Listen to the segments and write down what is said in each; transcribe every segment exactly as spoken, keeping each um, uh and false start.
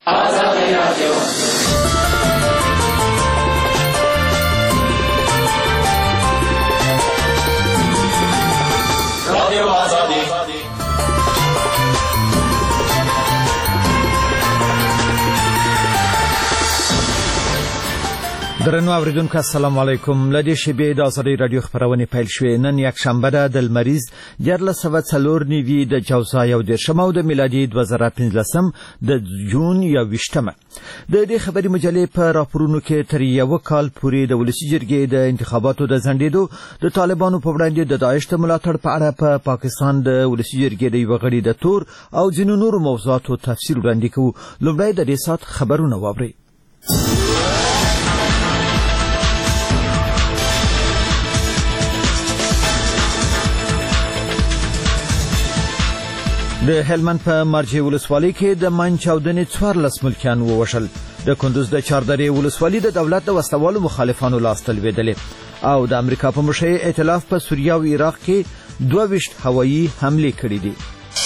آزادی رادیو رادیو آزادی درنو اوریدونکو السلام علیکم. لدې شبې د آزادۍ رادیو خبرونه پیل شوې. نن یک شنبه ده د لمریز دیارلس سوه څلور نوي د جوزا یو دېرشم او د میلادي دوه زره پنځلسم د جون یوویشتمه. د دې خبري مجلې په راپورونو کې تر یو کال پورې د ولسي جرګې د انتخاباتو د ځنډېدو، د طالبانو په وړاندې د داعش د ملاتړ په اړه په پا پاکستان د ولسي جرګې د یوه غړي د تور او ځینو نورو موضوعاتو تفصیل وړاندې کوو. لومړی د دې ساعت خبرونه واورئ. د هلمند په مرجې ولسوالۍ کې د من چاودنې څوارلس ملکیان ووژل. د کندوز د چاردرې ولسوالۍ د دولت د وسلوالو مخالفانو لاس ته لوېدلې. او د امریکا په مشرۍ ائتلاف په سوریه او عراق کې دوه ویشت هوایي حملې کړې دي.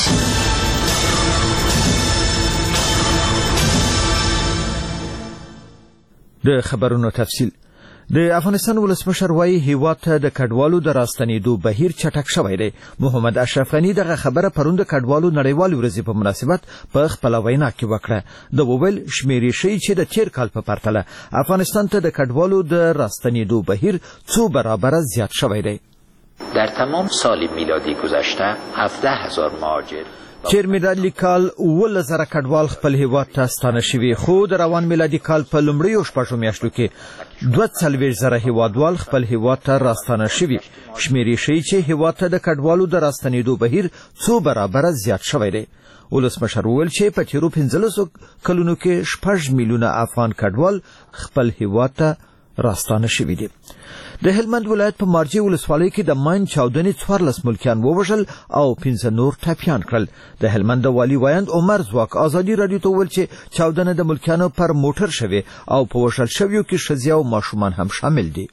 د خبرونو تفصیل. د افغانستان ولسمشر وايي هیواد ته د کډوالو د راستنېدو بهیر چټک شوی دی. محمد اشرف غني دغه خبره پرون د کډوالو نړیوالې ورځې په مناسبت په خپله وینا کې وکړه. د وویل شمیرې ښیي چې د تیر کال په پرتله افغانستان ته د کډوالو د راستنېدو بهیر څو برابره زیات شوی دی. در تمام سال میلادی گذشته هفده هزار مهاجر تیر میلادي کال اوولس زره کډوال خپل هیواد ته ستانه شوي، خو د روان میلادي کال په لومړیو شپږو میاشتو کې دوه څلوېښت زره هیوادوال خپل هیواد ته راستانه شوي. شمیرې ښیي چې هیواد ته د کډوالو د راستنېدو بهیر څو برابره زیات شوی دی. ولسمشر وویل چې په تیرو پنځلسو کلونو کې شپږ میلیونه افغان کډوال خپل هیواد ته راستانه شوي دي. د هلمند ولایت په مارجې ولسوالۍ کې د ماین چاودنې څوارلس ملکیان ووژل او پنځه نور ټپیان کړل. د هلمند د والي ویاند عمر ځواک ازادي راډیو ته وویل چې چاودنه د ملکیانو پر موټر شوې او په وژل شویو کې ښځې او ماشومان هم شامل دي.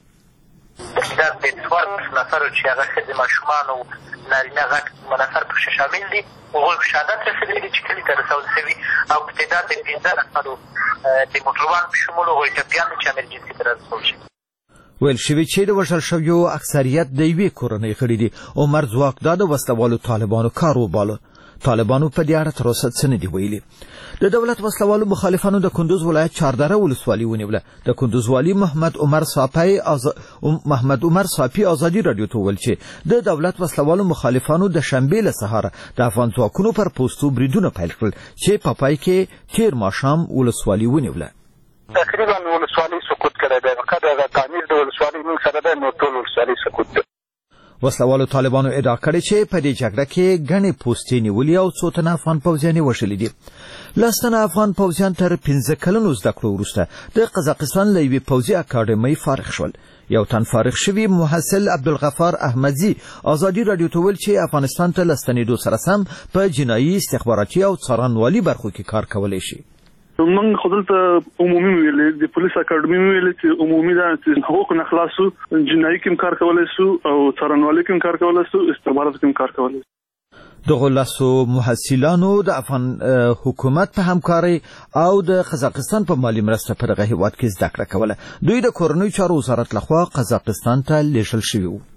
دا د څوارلس نفرو چې هغه ښځې ماشومان او نارینه غټ نفر پکښې شامل دي، هغوی په شهادت رسېدلي دي چې کلي ته رسول شوي او په تعداد د پنځه نفرو د موټروان په شمول هغوی ټپیان دي چې امرجنسي ته رسول شي. ویل شوي چې د وژل شویو اکثریت د یوې کورنۍ غړي دي. عمر ځواک دا د وسلوالو طالبانو کار وباله. طالبانو په دې اړه تر اوسه څه نه دي ویلي. د دولت وسلوالو مخالفانو د کندوز ولایت چاردره ولسوالي ونیوله. د کندوز والي محمد عمر صافی آز... محمد عمر صافی ازادي راډیو ته وویل چې د دولت وسلوالو مخالفانو د شنبې له سهاره د افغان ځواکونو پر پوستو بریدونه پیل کړل چې په پای کې تیر ماښام ولسوالي ونیوله. تقریبا ولسوالي سقوط کړی دی. فقط د تعمیر د ولسوالي موږ سره دی، نو ټول ولسوالي سقوط دی. وسلوالو طالبانو ادعا کړې چې په دې جګړه کې ګڼې پوستې نیولې او څو تنه افغان پوځیان یې وژلي دي. لس تنه افغان پوځیان تر پنځه کلونو زده کړو وروسته د قزاقستان له یوې پوځي اکاډمۍ فارغ شول. یو تن فارغ شوي محصل عبدالغفار احمدزي ازادي راډیو ته وویل چې افغانستان ته له ستنېدو سره سم په جنایي، استخباراتي او څارنوالي برخو کې کار کولی شي. من خو دلته عمومي ویلې د پولیس اکاډمي ویلې چې عمومي ده چې حقوق نه خلاصو، جنایي کې کار کولی شو او څارنوالي کې کار کولی شو، استخباراتو کې کار کولی شو. دغو لسو محصلانو د افغان حکومت په همکارۍ او د قزاقستان په مالي مرسته په دغه هیواد کې زده کړه کوله. دوی د کورنیو چارو وزارت لخوا قزاقستان ته لیږل شوي وو.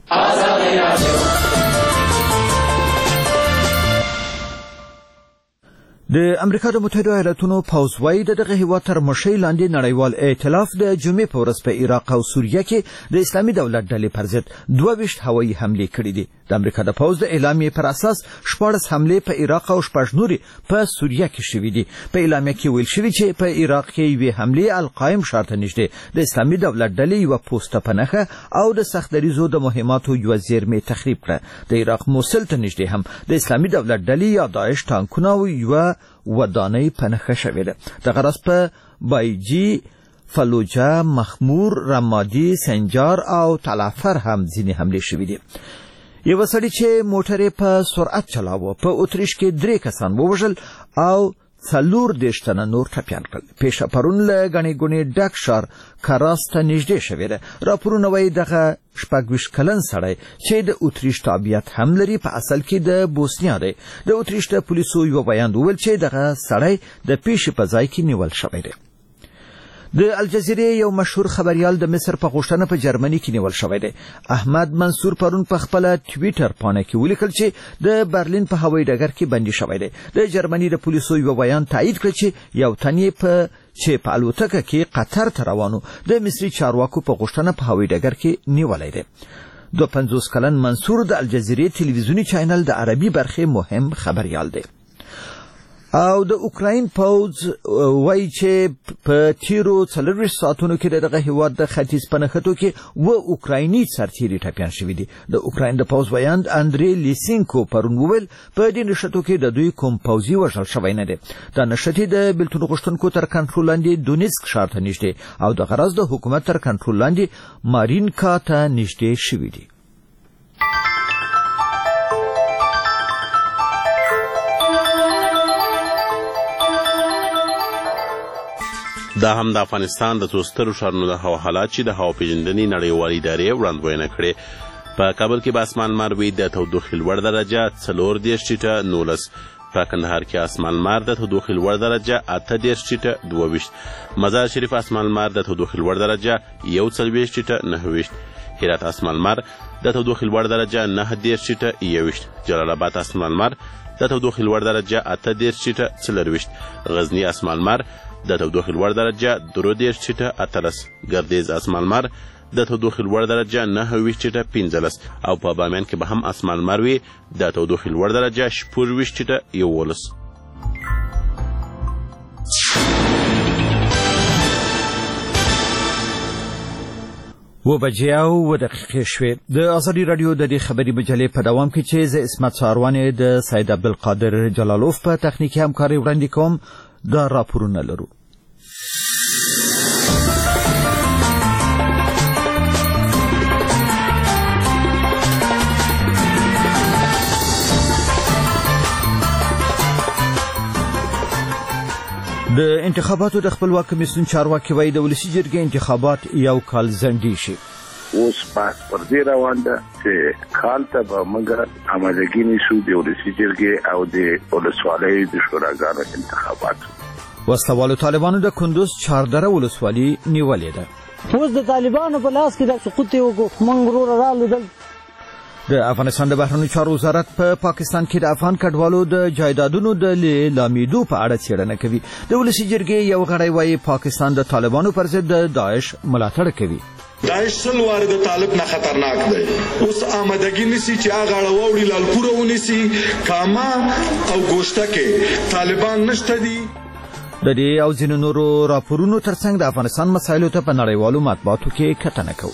د امریکا د متحده ایالاتونو پوځ وايي د دغه هیواد تر مشرۍ لاندې نړیوال ائتلاف د جمعې په ورځ په عراق او سوریه کې د اسلامي دولت ډلې پر ضد دوه ویشت هوایي حملې کړې دي. د امریکا د پوځ د اعلامیې پر اساس شپاړس حملې په عراق او شپږ نورې په سوریه کې شوي دي. په اعلامیه کې ویل شوي چې په عراق کې یوې حملې القایم ښار ته نږدې د اسلامي دولت ډلې یوه پوسته په نښه او د سخت دریځو د مهماتو یوه زیرمې تخریب کړه. د عراق موصل ته نږدې هم د اسلامي دولت ډلې یا داعش ټانکونه او یوه ودانۍ په نښه شوې ده. دغه راز په بایجي، فلوجه، مخمور، رمادي، سنجار او تلافر هم ځینې حملې شوې دي. یو سړی چې موټر په سرعت چلاوه په اتریش کې درې کسان ووژل او څلور دېرش تنه نور ټپیان کړل. پیښه پرون له ګڼې ګوڼې ډک ښار کراس ته نږدې شوې ده. راپورونه وایي دغه شپږویشت کلن سړی چې د اتریش تابعیت هم لري په اصل کې د بوسنیا دی. د اتریش د پولیسو یو بیان وویل چې دغه سړی د پیښې په ځای کې نیول شوی دی. د الجزیرې یو مشهور خبریال د مصر په غوښتنه په جرمني کې نیول شوی دی. احمد منصور پرون په خپل ټویټر پاڼه کې ولیکل چې د برلین په هوایي ډګر کې بندي شوی دی. د جرمني د پولیسو یو بیان تایید کړ چې یو تن یې په چې په الوتکه کې قطر ته روانو د مصري چارواکو په غوښتنه په هوایي ډګر کې نیولی دی. دوه پنځوس کلن منصور د الجزیرې تلویزیوني چینل د عربي برخې مهم خبریال دی. او د اوکراین پوځ وایي چې په تیرو څلورویشت ساعتونو کې دغه هیواد د ختیځ په نښتو کې اووه اوکرایني سرتیري ټپیان شوي دي. د اوکراین د پوځ ویاند اندرې لیسینکو پرون وویل په دې نښتو کې د دوی کوم پوځي وژل شوی نه دی. دا نښتې د بېلتون غوښتونکو تر کنټرول لاندې دونیسک ښار ته نږدې او د غرض د حکومت تر کنټرول لاندې مارینکا ته نږدې شوي دي. دا هم د افغانستان د څو سترو ښارونو د هوا حالات چې د هوا پیژندنې نړیوالې ادارې وړاندوینه کړې. په کابل کې به اسمان لمر وي د تودوخې لوړ درجه څلور دېرش ټیټه نولس، په کندهار کې اسمان لمر د تودوخې لوړ درجه اته دېرش ټیټه دوه ویشت، مزار شریف اسمان لمر د تودوخې لوړ درجه یو څلوېښت ټیټه نهه ویشت، هرات اسمان لمر د تودوخې لوړ درجه نهه دېرش ټیټه یو ویشت، جلال آباد اسمان لمر د تودوخې لوړ درجه اته دېرش ټیټه څلرویشت، غزني اسمان لمر د تودوخې لوړ درجه درې دېرش ټیټه اتلس، ګردیز اسمان لمر د تودوخې لوړ درجه نهه ویشت ټیټه پنځلس او په بامیان کې به هم اسمان لمر وي د تودوخې لوړ درجه شپږ ویشت ټیټه یوولس. و بجې او و دقیقې شوې. د ازادي راډیو د دې خبري مجلې په دوام کې چې زه اسمت ساروانې د سید عبدالقادر جلالوف په تخنیکي همکاري وړاندې کوم دا راپورونه لرو. د انتخاباتو د خپلواک کمیسیون چارواکي وایي د ولسي جرګې انتخابات یو کال ځنډي شي. اوس پاس پر دې روان ده چې کال ته به موږ آمادګي نیسو د ولسي جرګې او د ولسوالیو د شوراګانو انتخابات. وسلوالو طالبانو د کندوز چاردره ولسوالي نیولې ده. اوس د طالبانو په لاس کې د سقوط یو موږ وروره رالیدل. د افغانستان د بهرنیو چارو وزارت په پا پاکستان کې د افغان کډوالو د جایدادونو د لیلامیدو په اړه څېړنه کوي. د ولسي جرګې یو غړی وایي پاکستان د طالبانو پر ضد د داعش ملاتړ کوي. داعش سل واره د طالب نه خطرناک دی. اوس آمدګي نسی چې هغه اړوړي لالپوره ونیسي کاما او ګوشته کې طالبان نشته دي. د دې او ځینو نورو راپورونو ترڅنګ د افغانستان مسایلو ته په نړیوالو مطبوعاتو کې کتنه کوو.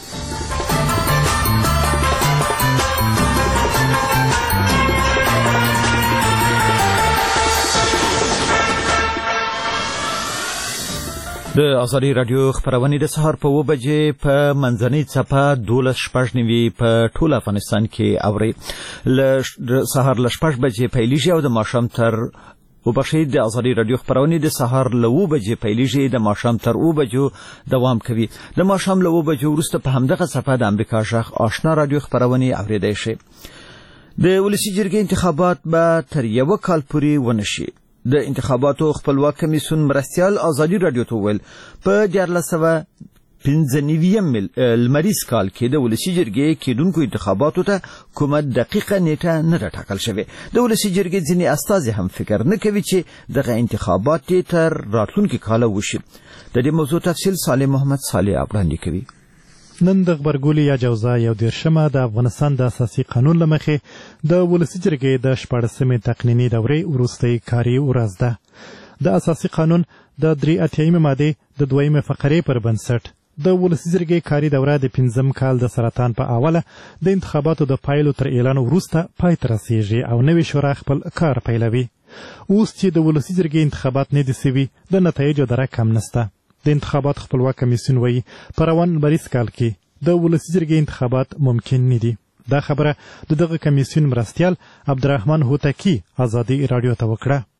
د ازادي راډیو خبرونه د سهار په اوه بجې په منځنۍ څپه دولس شپږ نوي په ټول افغانستان کې اوري. له سهار له شپږ بجې پیلیږي او د ماښام تر وبخښئ د ازادي راډیو خبرونه د سهار له اوه بجې پیلیږي د ماښام تر اوه بجو دوام کوي. د ماښام له اوه بجو وروسته په همدغه څپه د امریکا غږ آشنا راډیو خبرونه اوریدای شي. د ولسي جرګې انتخابات به تر یو کال پورې ونشي. د انتخاباتو خپلواک کمیسیون مرستیال ازادي راډیو ته ویل په دیارلس سوه پنځه نویم لمریز کال کې د ولسي جرګې کېدونکو انتخاباتو ته کومه دقیقه نیټه نه ده ټاکل شوې. د ولسي جرګې ځینې استازي هم فکر نه کوي چې دغه انتخابات تر راتلونکي کاله وشي. د دې موضوع تفصیل صالح محمد صالح وړاندې کوي. نن د غبرګولي یا جوزا یو دیرشمه د افغانستان د اساسي قانون له مخې د ولسي جرګې د شپاړسمې تقنیني دورې وروستۍ کاري ورځ ده. د اساسي قانون د درې اتیایمې مادې د دویمې فقرې پر بنسټ د ولسي جرګې کاري دوره د پنځم کال د سرطان په اوله د انتخاباتو د پایلو تر اعلان وروسته پای ته رسیږي او نوې شورا خپل کار پیلوي. اوس چې د ولسي جرګې انتخابات نه دي سوي د نتایجو درک هم نشته. د انتخابات خپلواک کمیسیون وایي په روان لمریز کال کې د ولسي جرګې انتخابات ممکن نه دي. دا خبره د دغه کمیسیون مرستیال عبدالرحمن هوتکی ازادي راډیو ته وکړه.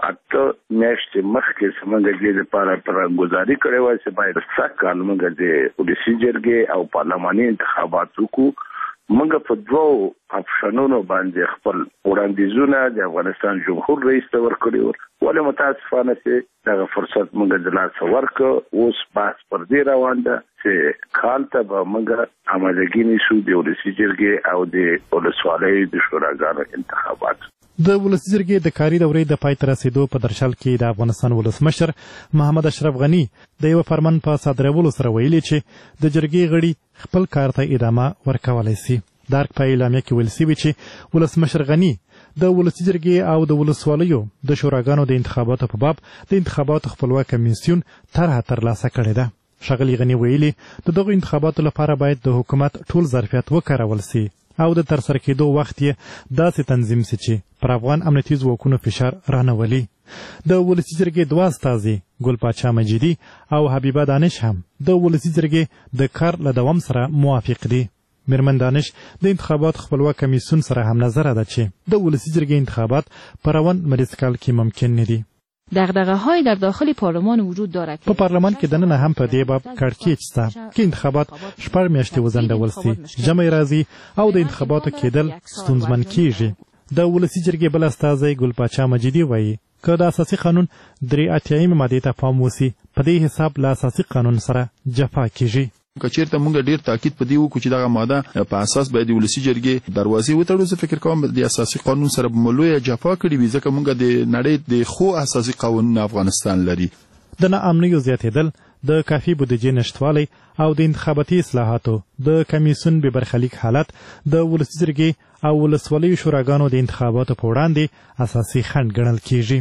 اته میاشتې مخکې څنګه دې لپاره پرانګوزاري کړې وای چې باید سخت قانون د ولسي جرګې او پارلماني انتخابات وکړو. موږ په دوو اپشنونو باندې خپل وړاندیزونه د افغانستان جمهور رئیس ته ورکړي ول، ولې متاسفانه چې دغه فرصت موږ د لاسه ورکړ. اوس بحث پر دې روان ده چې کال ته به موږ آمادګي نیسو د ولسي جرګې او د ولسوالیو د شوراګانو انتخابات. د ولسي جرګې د کاري دورې د پای ته رسیدو په درشل کې د افغانستان ولسمشر محمد اشرف غني د یو فرمان په صادرولو سره ویلي چې د جرګې غړي خپل کار ته ادامه ورکولی سي. د ارګ په اعلامیه کې ویل سوي چې ولسمشر غني د ولسي جرګې او د ولسوالیو د شوراګانو د انتخاباتو په باب د انتخاباتو خپلواک کمیسیون طرحه ترلاسه کړې ده. ښاغلي غني ویلي د دغو انتخاباتو لپاره باید د حکومت ټول ظرفیت وکارول سي او د ترسره کېدو وخت یې داسې تنظیم سي چې پر افغان امنیتي ځواکونو فشار رانولي. د ولسي جرګې دوه استازي ګل پاچا مجیدي او حبیبه دانش هم د ولسي جرګې د کار له دوام سره موافق دي. میرمن دانش د انتخابات خپلواک کمیسیون سره هم نظر ده چې د ولسي جرګې انتخابات په روان مریض کال کې ممکن نه دي. دغدغه های در داخل پارلمان وجود دارد. په پارلمان کې دننه هم په دې باب کړکېچ شته چې انتخابات شپږ میاشتې وځنډول سي، ژمی راځي او د انتخاباتو کېدل ستونزمن کېږي. د ولسي جرګې بل استازی ګل پاچا مجیدي وایي که د اساسي قانون درې اتیایمې مادې ته پام وسي، په دې حساب له اساسي قانون سره جفا کېږي. که چیرته موږ ډیر تاکید په دې وکړو چې دغه ماده په اساس باید د ولسي جرګې دروازې وتړو، زه فکر کوم د اساسي قانون سره به لویه جفا کړې وي، ځکه موږ د نړۍ د خو اساسي قوانین افغانستان لري. د ناامنیو زیاتېدل، د کافي بودیجې نشتوالی او د انتخاباتي اصلاحاتو د کمیسیون بې برخلیک حالت د ولسي جرګې او ولسوالیو شوراګانو د انتخاباتو په وړاندې اساسي خنډ ګڼل کېږي.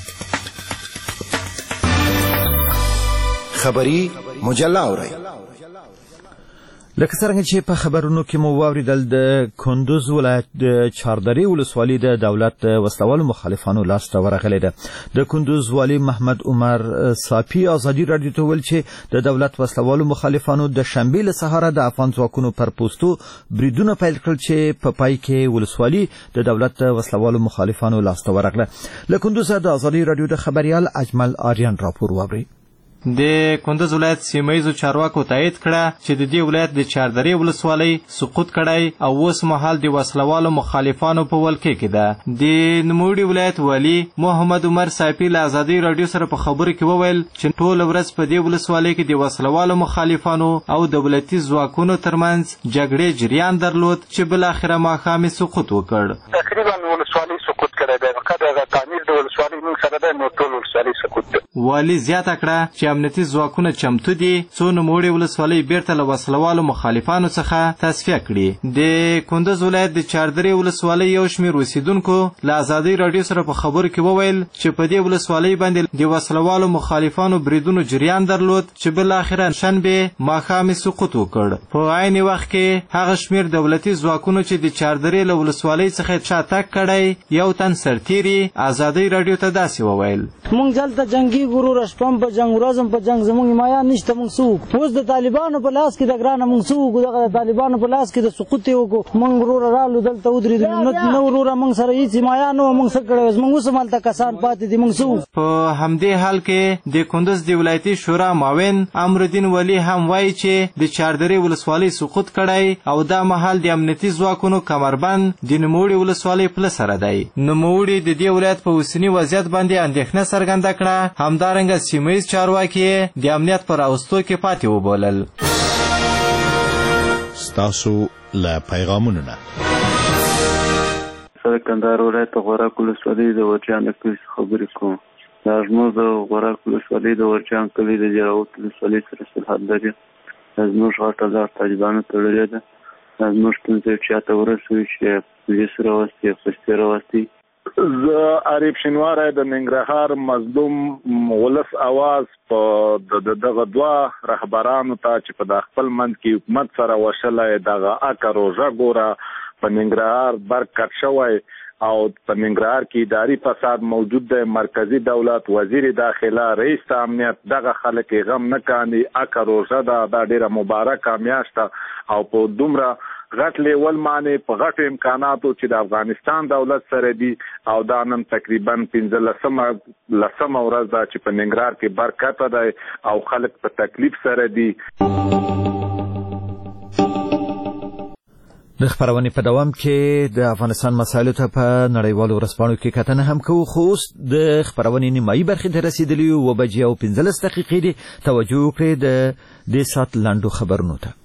خبري مجله اورئ. لکه څرنګه چې په خبرونو کې مو واوریدل، د کندوز ولایت د چاردرې ولسوالي د دولت وسلوالو مخالفانو لاسته ورغلې ده. د کندوز والي محمد عمر صافي ازادي رادیو ته ویل چې د دولت وسلوالو مخالفانو د شنبې له سهاره د افغان ځواکونو پر پوستو بریدونه پیل کړل چې په پای کې ولسوالي د دولت وسلوالو مخالفانو لاسته ورغله. له کندوز د ازادي رادیو د خبريال اجمل آریان راپور واوري. د کندوز ولایت سیمایزو چارواکو تایید کړه چې د دې ولایت د چاردرې ولسوالۍ سقوط کړی او اوس مهال د وسلوالو مخالفانو په ولکې کې ده. د نوموړي ولایت والي محمد عمر صافي له ازادي رادیو سره په خبرو کې وویل چې ټول ورځ په دې ولسوالۍ کې د وسلوالو مخالفانو او دولتي ځواکونو ترمنځ جګړې جریان درلود چې بل اخره ماښام سقوط وکړ. تقریبا ولسوالۍ سقوط کړی دی، که د تعمیر د ولسوالۍ موږ سره دی نو ټول ولسوالۍ سقوط دی. والي زیاته کړه چې امنیتي ځواکونه چمتو دي څو نوموړي ولسوالۍ بیرته له وسلوالو مخالفانو څخه تصفیه کړي. د کندوز ولایت د چاردرې ولسوالۍ یو شمېر اوسیدونکو له ازادۍ راډیو سره په خبرو کې وویل چې په دې ولسوالۍ باندې د وسلوالو مخالفانو بریدونو جریان درلود چې بالاخره شنبې ماښام سقوط وکړ. په عین وخت کې هغه شمېر دولتي ځواکونو چې د چاردرې له ولسوالۍ څخه شاتګ کړی یو تن سرتیري ازادۍ راډیو ته داسې وویل: موږ دلته جنگي ګرو رشپم په جنگ ورځم په جنگ زموږ حمایه نشته، موږ څوک اوس د طالبانو په لاس کې د ګرانه موږ څوک دغه طالبانو په لاس کې د سقوط یې وکړو. موږ وروره رالو دلته ودرېدلو، نه وروره موږ سره هېڅ حمایه نه وه، موږ څه کړی اوس موږ اوس هم هلته کسان پاتې دي، موږ څوک. په همدې حال کې د کندوز د ولایتي شورا معاون امرالدین ولی هم وایي چې د چاردرې ولسوالۍ سقوط کړی او دا مهال د امنیتي ځواکونو کمربند د نوموړي ولسوالۍ پله سره دی. نوموړي د دې ولایت په اوسني وضعیت باندې اندېښنه څرګنده کړه. همدارنګه سیمهییز چارواکي د امنیت پر راوستو کې پاتې وبولل. ستاسو له پیغامونو نه سره کندهار ولایت غوراک ولسوالۍ د ورجان د کلي خبرې کوم. دا زموږ د غوراک ولسوالۍ د ورجان کلي د جراوت ولسوالۍ سره سرحد لري. دا زموږ غټه لار طالبانو تړلې ده. دا زموږ ستونزې چې چاته ورسوي چې پولیس راوستي پوستې راوستي. زه عارف شینواری د ننګرهار مظلوم ولس اواز په دغه دوه رهبرانو ته چې په د خپل منځ کې حکومت سره وشلی دغه اکه روژه ګوره په ننګرهار برق کټ شوی او په ننګرهار کې اداري فساد موجود دی. مرکزي دولت، وزیر داخله، رئیس ته امنیت دغه خلک یې غم نه کاندي. اکه روژه ده، دا ډېره مبارکه میاشت ده او په دومره غټ لیول باندې په غټو امکاناتو چې د افغانستان دولت سره دي او دا نن تقریبا پنځلسمه لسمه ورځ ده چې په ننګرهار کې برکته ده او خلک په تکلیف سره دي. د خبرونې په دوام کې د افغانستان مسایلو ته په نړیوالو ورځپاڼو کې کتنه هم کوو، خو اوس د خبرونې نیمایي برخې ته رسېدلي یو. اوه بجې او پنځلس دقیقې دي. توجه وکړئ د دې ساعت لنډو خبرونو ته.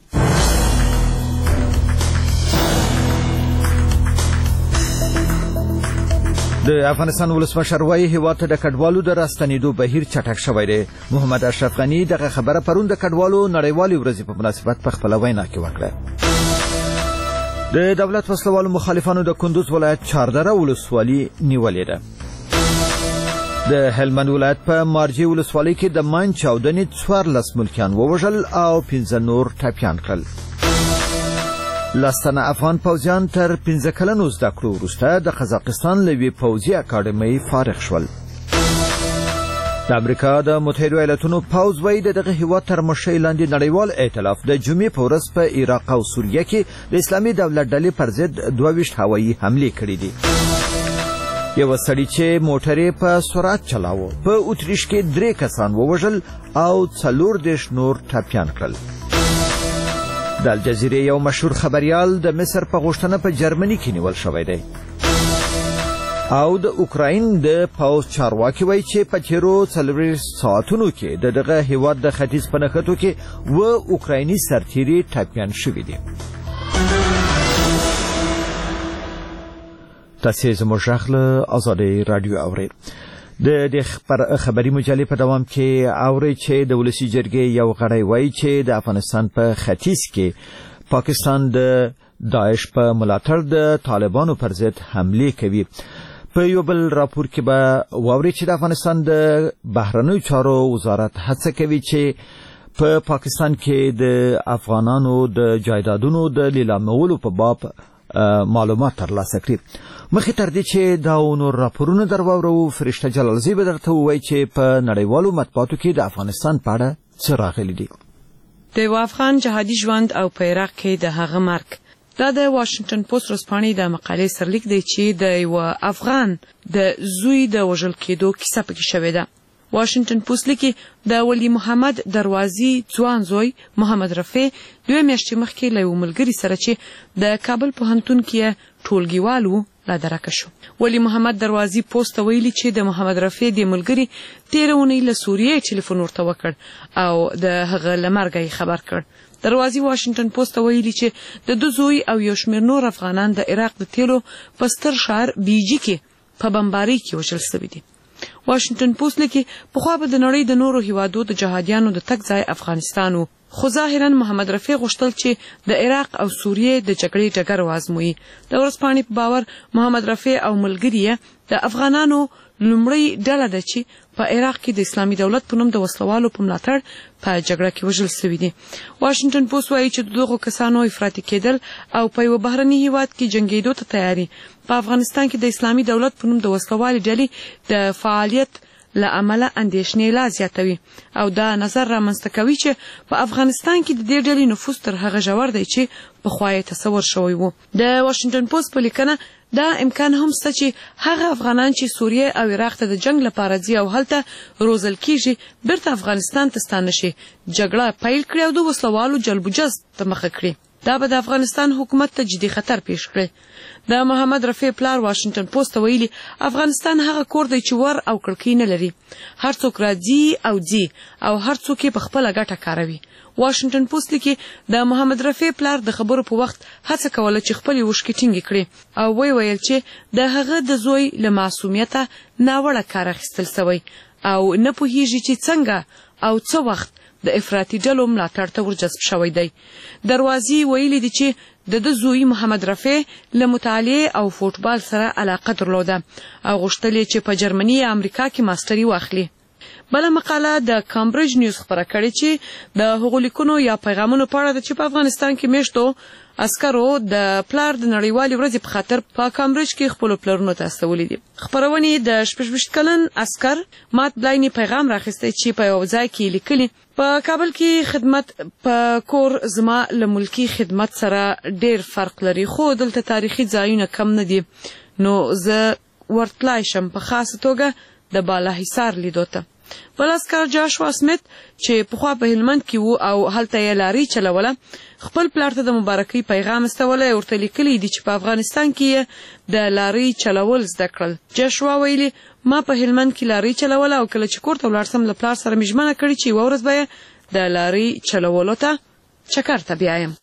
د افغانستان ولسمشر وايي هېواد ته د کډوالو د راستنېدو بهیر چټک شوی دی. محمد اشرف غني دغه خبره پرون د کډوالو نړیوالې ورځې په مناسبت په خپله وینا کې وکړه. د دولت وسلوالو مخالفانو د کندوز ولایت چاردره ولسوالي نیولې ده. د هلمند ولایت په مارجې ولسوالۍ کې د ماین چاودنې څوارلس ملکیان ووژل او پنځه نور ټپیان کړل. لس تنه افغان پوځیان تر پنځه کلنو زده کړو وروسته د قزاقستان له یوې پوځي اکاډمۍ فارغ شول. د امریکا د متحده ایالاتونو پوځ وایي د دغه هېواد تر مشرۍ لاندې نړیوال ائتلاف د جمعې په ورځ په عراق او سوریه کې د اسلامي دولت ډلې پر ضد دوه ویشت هوایي حملې کړې دي. یوه سړي چې موټر یې په سرعت چلاوه په اتریش کې درې کسان ووژل او څلور دېرش نور ټپیان کړل. د الجزیرې یو مشهور خبریال د مصر په غوښتنه په جرمني کې نیول شوی دی. او د اوکراین د پوځ چارواکي وایي چې په تیرو څلوېښت ساعتونو کې د دغه هېواد د ختیځ په نښتو کې اووه اوکرایني سرتیري ټپیان شوي دي. تاسې زموږ غږ له ازادۍ راډیو اورئ. د دې خبري مجلې په دوام کې اورئ چې د ولسي جرګې یو غړی وایي چې د افغانستان په ختیځ کې پاکستان د داعش په ملاتړ د طالبانو پر ضد حملې کوي. په یو بل راپور کې به واورئ چې د افغانستان د بهرنیو چارو وزارت هڅه کوي چې په پا پاکستان کې د افغانانو د جایدادونو د لیلامولو په باب معلومات ترلاسه کړي. مخکې تر دې چې دا نور راپورونه در واورو، فرشته جلالزی به درته ووایي چې په نړیوالو مطبوعاتو کې د افغانستان په اړه څه راغلي دي. د یو افغان جهادي ژوند او په عراق کې د هغه مرګ. دا د واشنگټن پوسټ ورځپاڼې د مقالې سرلیک دی چې د یو افغان د زوی د وژل کېدو کیسه پکې شوې ده. واشنگټن پوسټ لیکي د ولی محمد دروازي ځوان زوی محمد رفیع دوه میاشتې مخکې له یو ملګري سره چې د کابل پوهنتون کې ټولګیوال و لا درکه شو. ولی محمد دروازي پوسټ ویلي چې د محمد رفیع د ملګري تېره اونۍ له سوریې ټلیفون ورته وکړ او د هغه له مرګه خبر کړ. دروازي واشنگټن پوسټ ویلي چې د دو زوی او یو شمېر نور افغانان د عراق د تیلو په ستر ښار بیجي کې په بمبارۍ کې وژل شوي دي. واشنگټن پوسټ لیکي پخوا به د نړۍ د نورو هیوادو د جهادیانو د تګ ځای افغانستان و، خو ظاهرا محمد رفیع غوښتل چې د عراق او سوریې د جګړې ډګر وازموي. د ورځپاڼې په باور محمد رفیع او ملګري د افغانانو لومړی ډله ده چې په عراق کې د اسلامي دولت په نوم د وسلوالو په ملاتړ په جګړه کې وژل شوي دي. واشنگټن پوسټ وایي چې دغو کسانو افراطي کېدل او په یو بهرني هیواد کې جنګېدو ته تیاري په افغانستان کې د اسلامي دولت په نوم د وسلوالې ډلې د فعالیت له امله اندېښنې لا زیاتوي او دا نظر رامنځته کوي چې په افغانستان کې د دې ډلې نفوذ تر هغه ژور دی چې پخوا یې تصور شوی و. د واشنگټن پوسټ په لیکنه دا امکان هم شته چې هغه افغانان چې سوریه او عراق ته د جنگ لپاره ځي او هلته روزل کیږي بیرته افغانستان ته ستانه شي، جګړه پیل کړي او د وسلوالو جلب و جذب ته مخه کړي. دا به د افغانستان حکومت ته جدي خطر پیښ کړي. د محمد رفیع پلار واشنگټن پوسټ ویلي افغانستان هغه کور دی چې ور او کړکۍ نه لري، هر څوک راځي او ځي او هر څوک یې په خپله ګټه کاروي. واشنگټن پوسټ لیکي د محمد رفیع پلار د خبرو په وخت هڅه کوله چې خپلې اوښکې ټینګې کړي او وی ویل چې د هغه د زوی له معصومیته ناوړه کار اخیستل سوی او نه پوهیږي چې څنګه او څه وخت د افراطي ډلو ملاتړ ته ورجذب شوی دی. دروازي ویلي دي چې د د زوی محمد رفیع له مطالعې او فوټبال سره علاقه درلوده او غوښتل یې چې په جرمني یا امریکا کې ماستري واخلي. بله مقاله د کامبریج نیوز خبره کړې چې د هغو لیکونو یا پیغامونو په اړه ده چې په افغانستان کې میاشتو عسکرو د پلار د نړیوالې ورځې په خاطر په کامبرج کې خپل پلرونو ته استولي دي. خبرونې د شپږ ویشت کلن عسکر مات بلایني پیغام راخسته چې په یو ځای کې لیکلي په کابل کې خدمت په کور زما له ملکی خدمت سره ډیر فرق لري، خو دلته تاریخي ځایونه کم نه دي، نو زه ورتلای شم په خاصه توګه د بالاحصار لیدو ته. بل عسکر جاشوا سمیت چې پخوا په هلمند کې وو او هلته یې لاري چلوله خپل پلار ته د مبارکۍ پیغام استولی، ورته لیکلی دي چې په افغانستان کې د لاري چلول زده کړل. جاشوا ویلي ما په هلمند کې لاري چلوله او کله چې کور ته ولاړ سم له پلار سره مې ژمنه کړې چې یوه ورځ به یې د لاري چلولو ته چکر ته بیایم.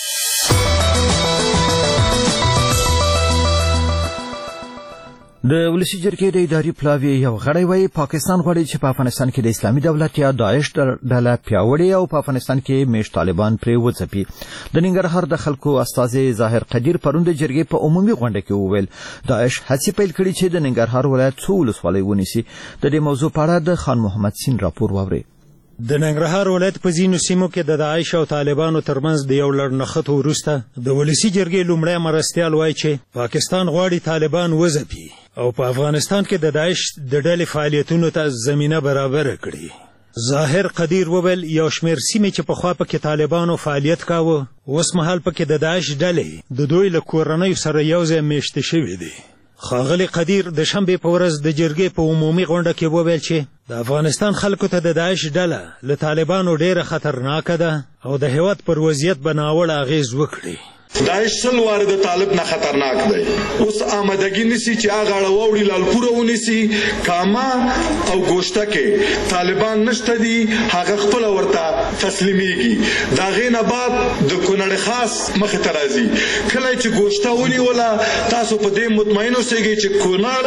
د ولسی جرګې د اداري پلاوي یو غړی وایي پاکستان غواړي چې په افغانستان کې د اسلامي دولت یا داعش ډله پیاوړې او په افغانستان کې میشت طالبان پرې وځپي. د ننګرهار د خلکو استازي ظاهر قدیر پرون د جرګې په عمومي غونډه کې وویل داعش هڅې پیل کړي چې د ننګرهار ولایت څو ولسوالۍ ونیسي. د دې موضوع په اړه د خان محمد سین راپور واورئ. د ننګرهار ولایت په ځینو سیمو کې د داعش او طالبانو ترمنځ د یو لړ نښتو وروسته د ولسي جرګې لومړی مرستیال وایي چې پاکستان غواړي طالبان وځپي او په افغانستان کې د داعش د ډلې فعالیتونو ته زمینه برابره کړي. ظاهر قدیر وویل یو شمېر سیمې چې پخوا پکې طالبانو فعالیت کاوه اوس مهال پکې د داعش ډلې د دوی له کورنیو سره یوځای میشته شوي دي. ښاغلی قدیر د شنبې په ورځ د جرګې په عمومي غونډه کې وویل چې د افغانستان خلکو ته د داعش ډله له طالبانو ډیره خطرناکه ده او د هیواد پر وضعیت به ناوړه اغېز وکړي. داعش سل واره د طالب نه خطرناک دی. اوس آمدګي نسی چې هغه اړه ووړي لالپوره ونیسي، کاما او ګوشته کې طالبان نشته دي، هغه خپل ورته تسلیمیږي. د هغې نه بعد د کونړ خاص مخې ته راځي. کله چې ګوشته ونیوله تاسو په دې مطمئن اوسئ چې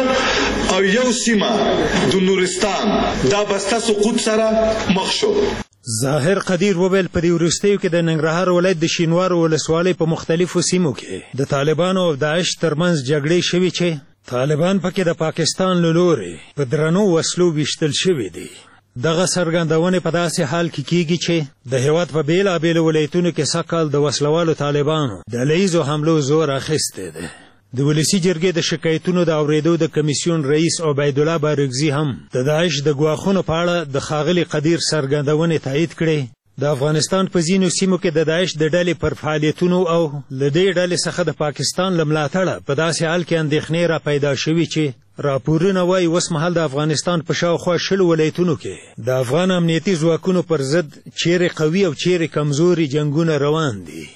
کونړ او یو سیمه د نورستان دا بسته سقوط سره مخ شو. ظاهر قدیر وویل په دې وروستیو کې د ننګرهار ولایت د شینوارو ولسوالۍ په مختلفو سیمو کې د طالبانو او داعش ترمنځ جګړې شوي چې طالبان پکې د پاکستان له لورې په درنو وسلو ویشتل شوي دي. دغه څرګندونې په داسې حال کې کیږي چې د هیواد په بېلابېلو ولایتونو کې سږکال د وسلوالو طالبانو ډله ییزو حملو زور اخیستی دی. د ولسي جرګې د شکایتونو د اورېدو د کمیسیون رئیس عبیدالله بارګزي هم د داعش د ګواښونو په اړه د ښاغلي قدیر څرګندونې تایید کړې. د افغانستان په ځینو سیمو کې د داعش د ډلې پر فعالیتونو او له دې ډلې څخه د پاکستان له ملاتړه په داسې حال کې اندېښنې را پیدا شوي چې راپورونه وایي اوس مهال د افغانستان په شاوخوا شلو ولایتونو کې د افغان امنیتي ځواکونو پر ضد چیرې قوي او چیرې کمزوري جنګونه روان دي.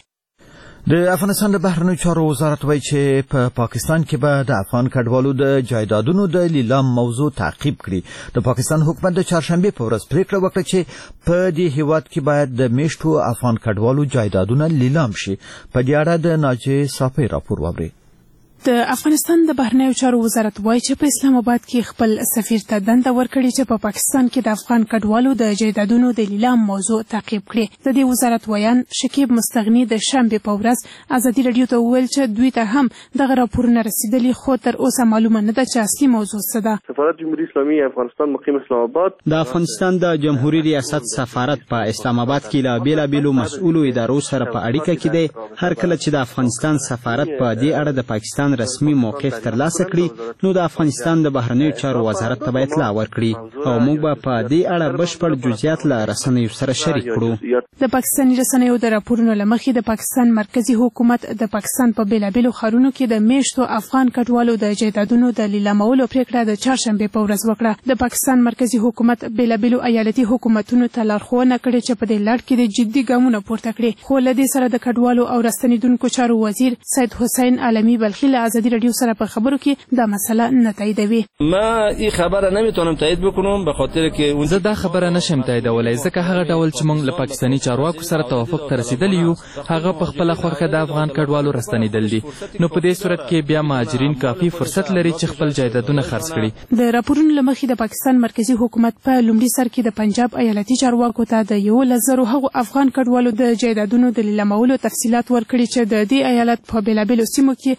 د افغانستان د بهرنیو چارو وزارت وایي چې په پاکستان کې به د افغان کډوالو د جایدادونو د لیلام موضوع تعقیب کړي. د پاکستان حکومت د چهارشنبې په ورځ پریکړه وکړه چې په دې هیواد کې باید د میشتو افغان کډوالو جایدادونه لیلام شي. په دې اړه د ناجیې صافی راپور واورئ. د افغانستان د بهرنیو چارو وزارت وایي چې په اسلام آباد کې خپل سفیر ته دنده ورکړې چې په پاکستان کې د افغان کډوالو د جایدادونو د لیلام موضوع تعقیب کړي. د دې وزارت ویان شکیب مستغني د شنبې په ورځ ازادي راډیو ته وویل چې دوی ته هم دغه راپورونه رسیدلي، خو تر اوسه معلومه نه ده چې اصلي موضوع څه ده. سفارت جمهوریت اسلامي افغانستان مقیم اسلام آباد د افغانستان د جمهوریت ریاست سفارت په اسلام آباد کې له بیلابېلو مسؤلو ادارو سره په اړیکه کې دی. هر کله چې د افغانستان سفارت په دې اړه د پاکستان رسمي موقف ترلاسه کړي نو د افغانستان د بهرنیو چارو وزارت ته به اطلاع ورکړي او موږ به په دې اړه بشپړ جزئیات له رسنیو سره شریک کړو. د پاکستاني رسنیو د راپورونو له مخې د پاکستان مرکزی حکومت د پاکستان په بیلابېلو ښارونو کې د میشتو افغان کډوالو د جایدادونو د لیلامولو پریکړه د چهارشنبې په ورځ وکړه. د پاکستان مرکزی حکومت بیلابېلو ایالتي حکومتونو ته لارښوونه کړې چې په دې لړ کې د جدي ګامونه پورته کړي، خو له دې سره د کډوالو او راستنیدونکو چارو وزیر سید حسین عالمی بلخی له ازادي راډیو سره په خبرو کې دا مسله نه تاییدوي. ما این خبره نمیتونم تایید بکنم به خاطر که زه دا خبره نشم تاییدولای ځکه هغه ډول چې موږ له پاکستاني چارواکو سره توافق ته رسیدلی یو هغه په خپله خوښه د افغان کډوالو راستنیدل دي، نو په دې صورت کې بیا مهاجرین کافي فرصت لري چې خپل جایدادونه خرڅ کړي. د راپورونو له مخې د پاکستان مرکزی حکومت په لومړي سر کې د پنجاب ایالتي چارواکو ته د یولس زرو هغو افغان کډوالو د جایدادونو د لیلامولو تفصیلات ورکړي چې د دې ایالت په بیلابېلو سیمو کې په خپل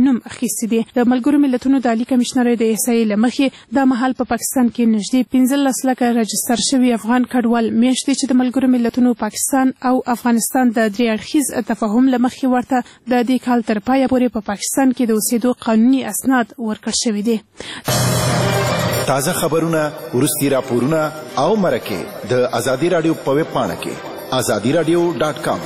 نوم اخیستی دی. د ملګرو ملتونو د عالی کمشنر د احصایې له مخې دا مهال په پاکستان کې نږدې پنځلس لکه رجستر شوي افغان کډوال میشت دي چې د ملګرو ملتونو پاکستان او افغانستان د درې اړخیز تفاهم له مخې ورته د دې کال تر پایه پورې په پاکستان کې د اوسېدو قانوني اسناد ورکړل شوي دي. تازه خبرونه، وروستي راپورونه او مرکې د ازادي راډیو په ویب پاڼه کې ازادي راډیو ډاټ کام.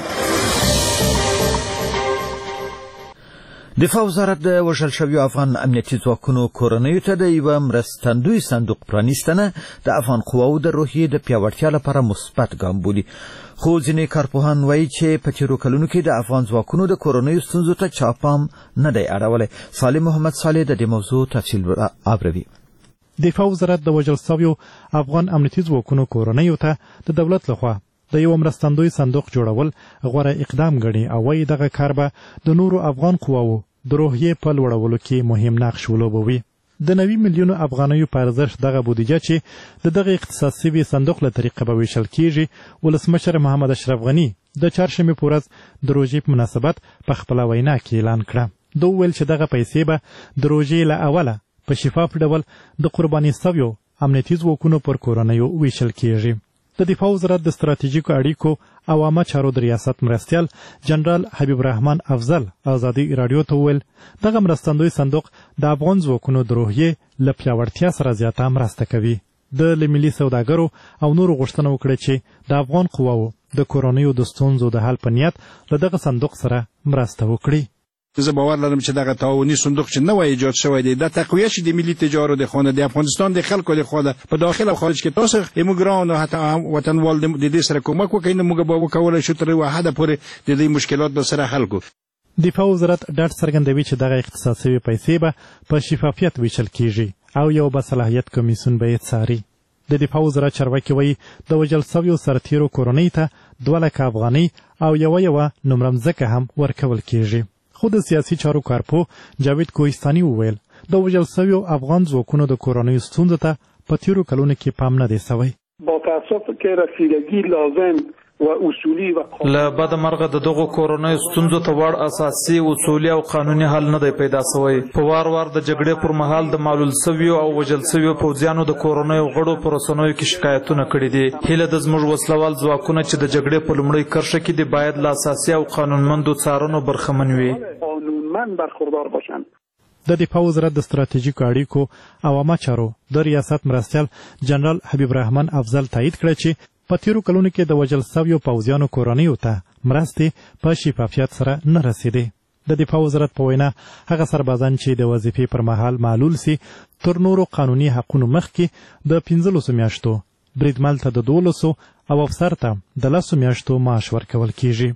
دفاع وزارت د وژل شویو افغان امنیتي ځواکونو کورنیو ته د یوه مرستندوی صندوق پرانیستنه د افغان قواو د روحیې د پیاوړتیا لپاره مثبت ګام بولي. خو ځینې کارپوهان وایي چې په تېرو کلونو کې د افغان ځواکونو د کورنیو ستونزو ته چا پام نه دی اړولی. صالح محمد صالح د دې موضوع تفصیل اوروي. دفاع وزارت د وژل شویو افغان امنیتي ځواکونو کورنیو ته د دولت لخوا د یو مرستندوی صندوق جوړول غوره اقدام ګڼي او وايي دغه کار به د نورو افغان قواو د روحیې په لوړولو کې مهم نقش ولوبوي. د نوي میلیونو افغانیو په ارزښت دغه بودیجه چې د دغه اختصاص شوي صندوق له طریقه به ویشل کیږي، ولسمشر محمد اشرف غني د چهارشنبې په ورځ د روژې په مناسبت په خپله وینا کې اعلان کړه. ده وویل چې دغه پیسې به د روژې له اوله په شفاف ډول د قرباني شویو امنیتي ځواکونو پر کورنیو ویشل کیږي. د دفاع وزارت د ستراتیژیکو اړیکو او عامه چارو د ریاست مرستیال جنرال حبیب الرحمن افضل ازادي راډیو ته وویل دغه مرستندوی صندوق د افغان ځواکونو د روحیې له پیاوړتیا سره زیاته مرسته کوي. د له ملي سوداګرو او نورو غوښتنه وکړه چې د افغان قواو د کورنیو د ستونزو د حل په نیت له دغه صندوق سره مرسته وکړي. زه باور لرم چې دغه تعاوني صندوق چې نوی ایجاد شوی دی د تقویه شي د ملي تجارت د خانه د افغانستان د خلکو د خاله په داخل او خارج کې تاسو ایموګران او حتی وطنوال د دې سره کومک وکړي نو موږ به وکولای شو تر یوه حده پورې د دې مشکلات به سره حل کړو. دفاع وزارت ډاډ څرګندوي چې دغه اختصاص شوي پیسې به په شفافیت ویشل کیږي او یو باصلاحیت کمیسیون به یې څاري. د دفاع وزارت چارواکي وایي د وژل شویو سرتیرو کورنۍ ته دوه لکه افغانۍ او یوه یوه نومره مځکه هم ورکول کیږي. خو د سیاسي چارو کارپو جاوید کوهستاني وویل د وژل شویو افغان ځواکونو د کورنیو ستونزو ته په تېرو کلونو کې پام نه دی سوی. با تاسف که رسیدگی لازم و اصولی و له بده مرغه د دغو کورنیو ستونزو ته وړ اساسي اصولي او قانوني حل نه دی پیدا سوی. په وار وار د جګړې پر مهال د معلول سویو او وژل سویو پوځیانو د کورنیو غړو په رسنیو کې شکایتونه کړي دي. هیله د زموږ وسلوال ځواکونه چې د جګړې په لومړۍ کرښه کې دي باید له اساسي او قانونمندو څارنو برخمن وي. قانونمند برخوردار باشند. د دفاع وزارت د ستراتیژیکو اړیکو او عامه چارو د ریاست مرستیال جنرال حبیب الرحمن افضل تایید کړه چې په تېرو کلونو کې د وژل شویو پوځیانو کورنیو ته مرستې په شفافیت سره نه رسېدې. د دفاع وزارت په وینا هغه سربازان چې د وظیفې پر مهال معلول سي تر نورو قانوني حقونو مخکې د پنځلسو میاشتو، بریدمل ته د دولسو او افسر ته د لسو میاشتو معاش ورکول کیږي.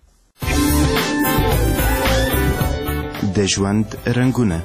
د ژوند رنګونه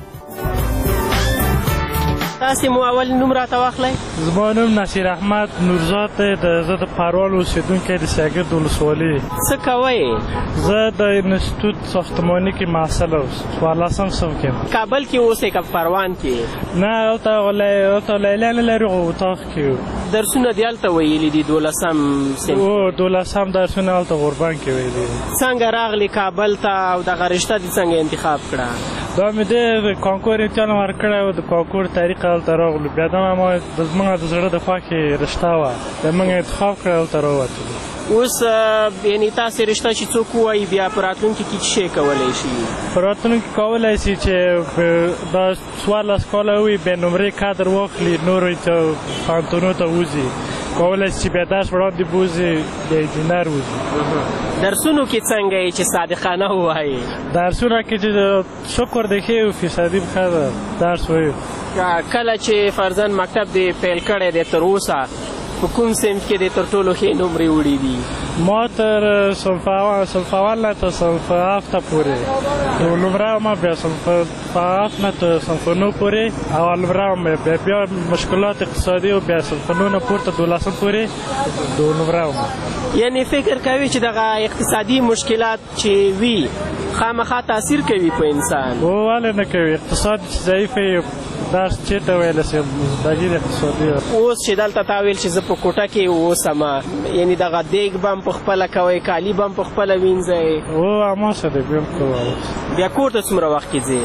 تاسې مو اول نوم راته واخلئ. زما نوم نصیر احمد نورزاد دی. د زه د پاروال اوسېدونکی د سیاګرد ولسوالي. څه کوئ؟ زه د انسټیټوټ ساختماني کې محصل اوس څوارلسم صنف کې یم. کابل کې اوسئ که پروان کې؟ نه هلته لیلیه نه لرو اطاق کې یو. درسونه دې هلته ویلي دي دولسم صنف؟ او دولسم درسونه هلته غوربند کې ویلي دي. څنګه راغلې کابل ته او دغه رشته دې څنګه انتخاب کړه؟ دا مې د کانکور امتحان ورکړی و د کانکور طریقه هلته راغلو. بیا دا ما د زموږ د زړه د خوښې رشته وه بیا موږ انتخاب کړی هلته راووتلو. اوس یعنې تاسې رشته چې څوک ووایي بیا په راتلونکي کې څه شی کولی شي؟ په راتلونکي کولی شي چې دا څوارلس کاله وي بیا نمرې کادر واخلي نورو ته پوهنتونونو ته وځي کولی شي چې بیا درس وړاندې بوځي بیا انجینر وځي. درسونو کې څنګه یې چې صادقانه ووایي؟ درسونه کې چې شکر دی ښه یو فیصدي ښه ده درس وایو. کله چې فرضاً مکتب دې پیل کړی دی تر اوسه په کوم صنف کې دې تر ټولو ښې نمرې وړي دي؟ ما تر صنف اول نه تر صنف هفته پورې نمره ومه بیا صنف هفت نه تر صنف نو پورې اول نمره ومه بیا بیا مشکلات اقتصادي و بیا صنف نو نه پورته دولسم پورې دو نمره ومه. یعنې فکر کوي چې دغه اقتصادي مشکلات چې وي خامخا تاثیر کوي په انسان؟ او ولې نه کوي؟ اقتصاد چې ضعیف وي درس چېرته ویلی شي بهیر اقتصادي. اوس چې دلته تا ویل چې زه په کوټه کې اوسمه یعنې دغه دیګ به هم په خپله کوئ کالي به هم په خپله وینځئ؟ او هماسې دی بیا هم کوه. بیا کور ته څومره وخت کې ځې؟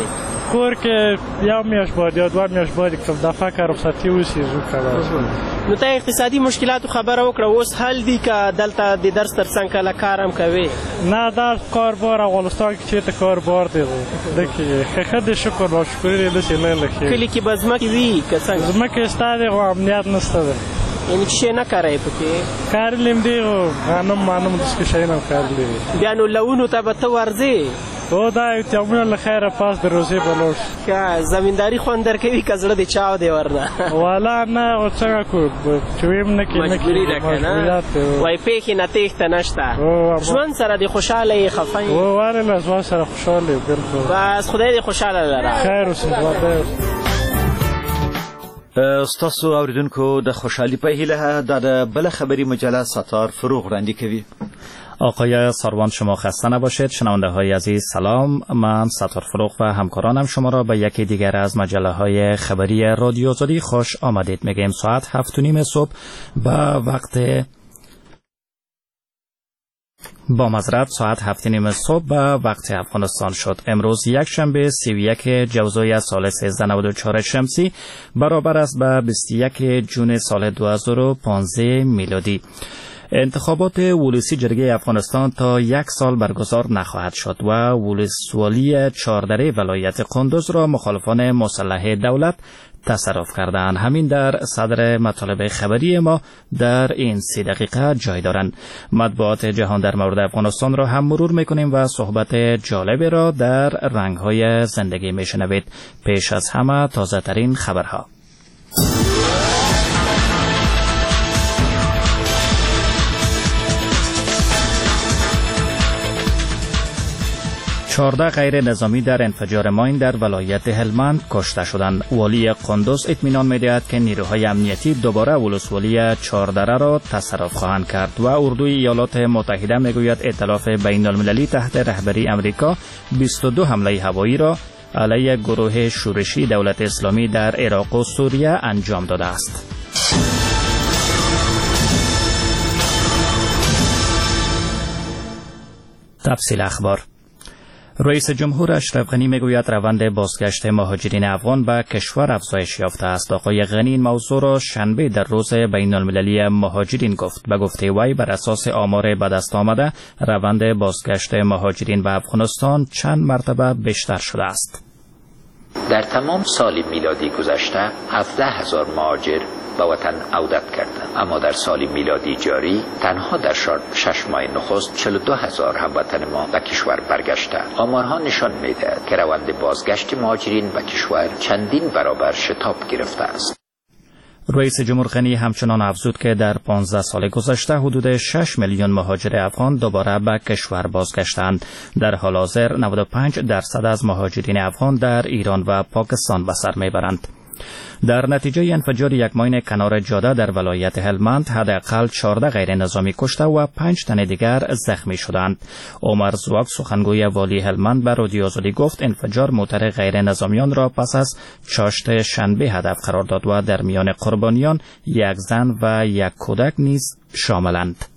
کور کې یو میاشت باید یا دوه میاشت باید که دفعه که رخصتي وشي زو کړه. نو ته اقتصادي مشکلاتو خبره وکړه، اوس حل دي که دلته د درس ترڅنګ کله کار هم کوي؟ نه دا کاربار افغانستان کې چېرته کاربار دی دکې ښه دی شکر ناشکري داسې نه لکې کلي کې به ځمکې وي که څنګه؟ ځمکې شته دی خو امنیت نشته دی. یعنې چې شی نه کاروې پکې؟ کارلی هم دی خو غنم مانم داسې شیونه هم کارلی دي. بیا نو لونو ته به ته ورځې؟ او دا اتیامونه له خیره پاس د روزې به لاړ شو. که زمینداري خوند درکوي که زړه دې چاو دی ورنه؟ والا نه خو څنګه کوو چې ویم نه کړي مجبوري ده که نه؟ وایي پیښې نه تېښته نشته. ژوند سره دې خوشحاله یې خفه یې؟ ولې له ژوند سره خوشحاله یې بلکل. بس خدای دې خوشحاله لره. خیر اوسې ژوندی ستاسو اوریدونکو د خوشحالي په هیله دا د بله خبری مجله ستار فروغ وړاندې کوي. آقای ساروان شما خسته نباشید. شنونده های عزیز سلام، من ستار فروغ و همکارانم شما را به یکی دیگر از مجله های خبری رادیو آزادی خوش آمدید میگیم. ساعت هفت و نیم صبح به وقت با معذرت ساعت هفت نیم صبح به وقت افغانستان شد. امروز یک شنبه سی و یک جوزای سال سیزده نود و چهار شمسی برابر است به بیست و یک جون سال دو هزار و پانزده میلادی. انتخابات ولسی جرگه افغانستان تا یک سال برگزار نخواهد شد و ولسوالی چهاردره ولایت قندوز را مخالفان مسلح دولت تصرف کردند. همین در صدر مطالب خبری ما در این سی دقیقه جای دارند. مطبوعات جهان در مورد افغانستان را هم مرور میکنیم و صحبت جالبی را در رنگهای زندگی میشنوید. پیش از همه تازه ترین خبرها. چهارده غیر نظامی در انفجار ماین در ولایت هلمند کشته شدند. والی قندوز اطمینان می‌دهد که نیروهای امنیتی دوباره ولسوالی چهاردره را تصرف خواهند کرد و اردوی ایالات متحده میگوید ائتلاف بین المللی تحت رهبری امریکا بیست و دو حمله هوایی را علیه گروه شورشی دولت اسلامی در عراق و سوریه انجام داده است. تفصیل اخبار. رئیس جمهور اشرف غنی میگوید روند بازگشت مهاجرین افغان به کشور افزایش یافته است. آقای غنی این موضوع را شنبه در روز بین المللی مهاجرین گفت. به گفته وی بر اساس آمار به دست آمده روند بازگشت مهاجرین به افغانستان چند مرتبه بیشتر شده است. در تمام سال میلادی گذشته هفده هزار مهاجر به وطن عودت کردند، اما در سال میلادی جاری تنها در شش ماه نخست چهل و دو هزار هموطن ما به کشور برگشتند. آمارها نشان می‌دهد که روند بازگشت مهاجرین به کشور چندین برابر شتاب گرفته است. رئیس جمهور غنی همچنان افزود که در پانزده سال گذشته حدود شش میلیون مهاجر افغان دوباره به کشور بازگشتند. در حال حاضر نود و پنج درصد از مهاجرین افغان در ایران و پاکستان به سر میبرند. در نتیجه انفجار یک ماین کنار جاده در ولایت هلمند حداقل چهارده غیر نظامی کشته و پنج تن دیگر زخمی شدند. عمر زواک سخنگوی والی هلمند به رادیو آزادی گفت انفجار موتر غیر نظامیان را پس از چاشت شنبه هدف قرار داد و در میان قربانیان یک زن و یک کودک نیز شاملند.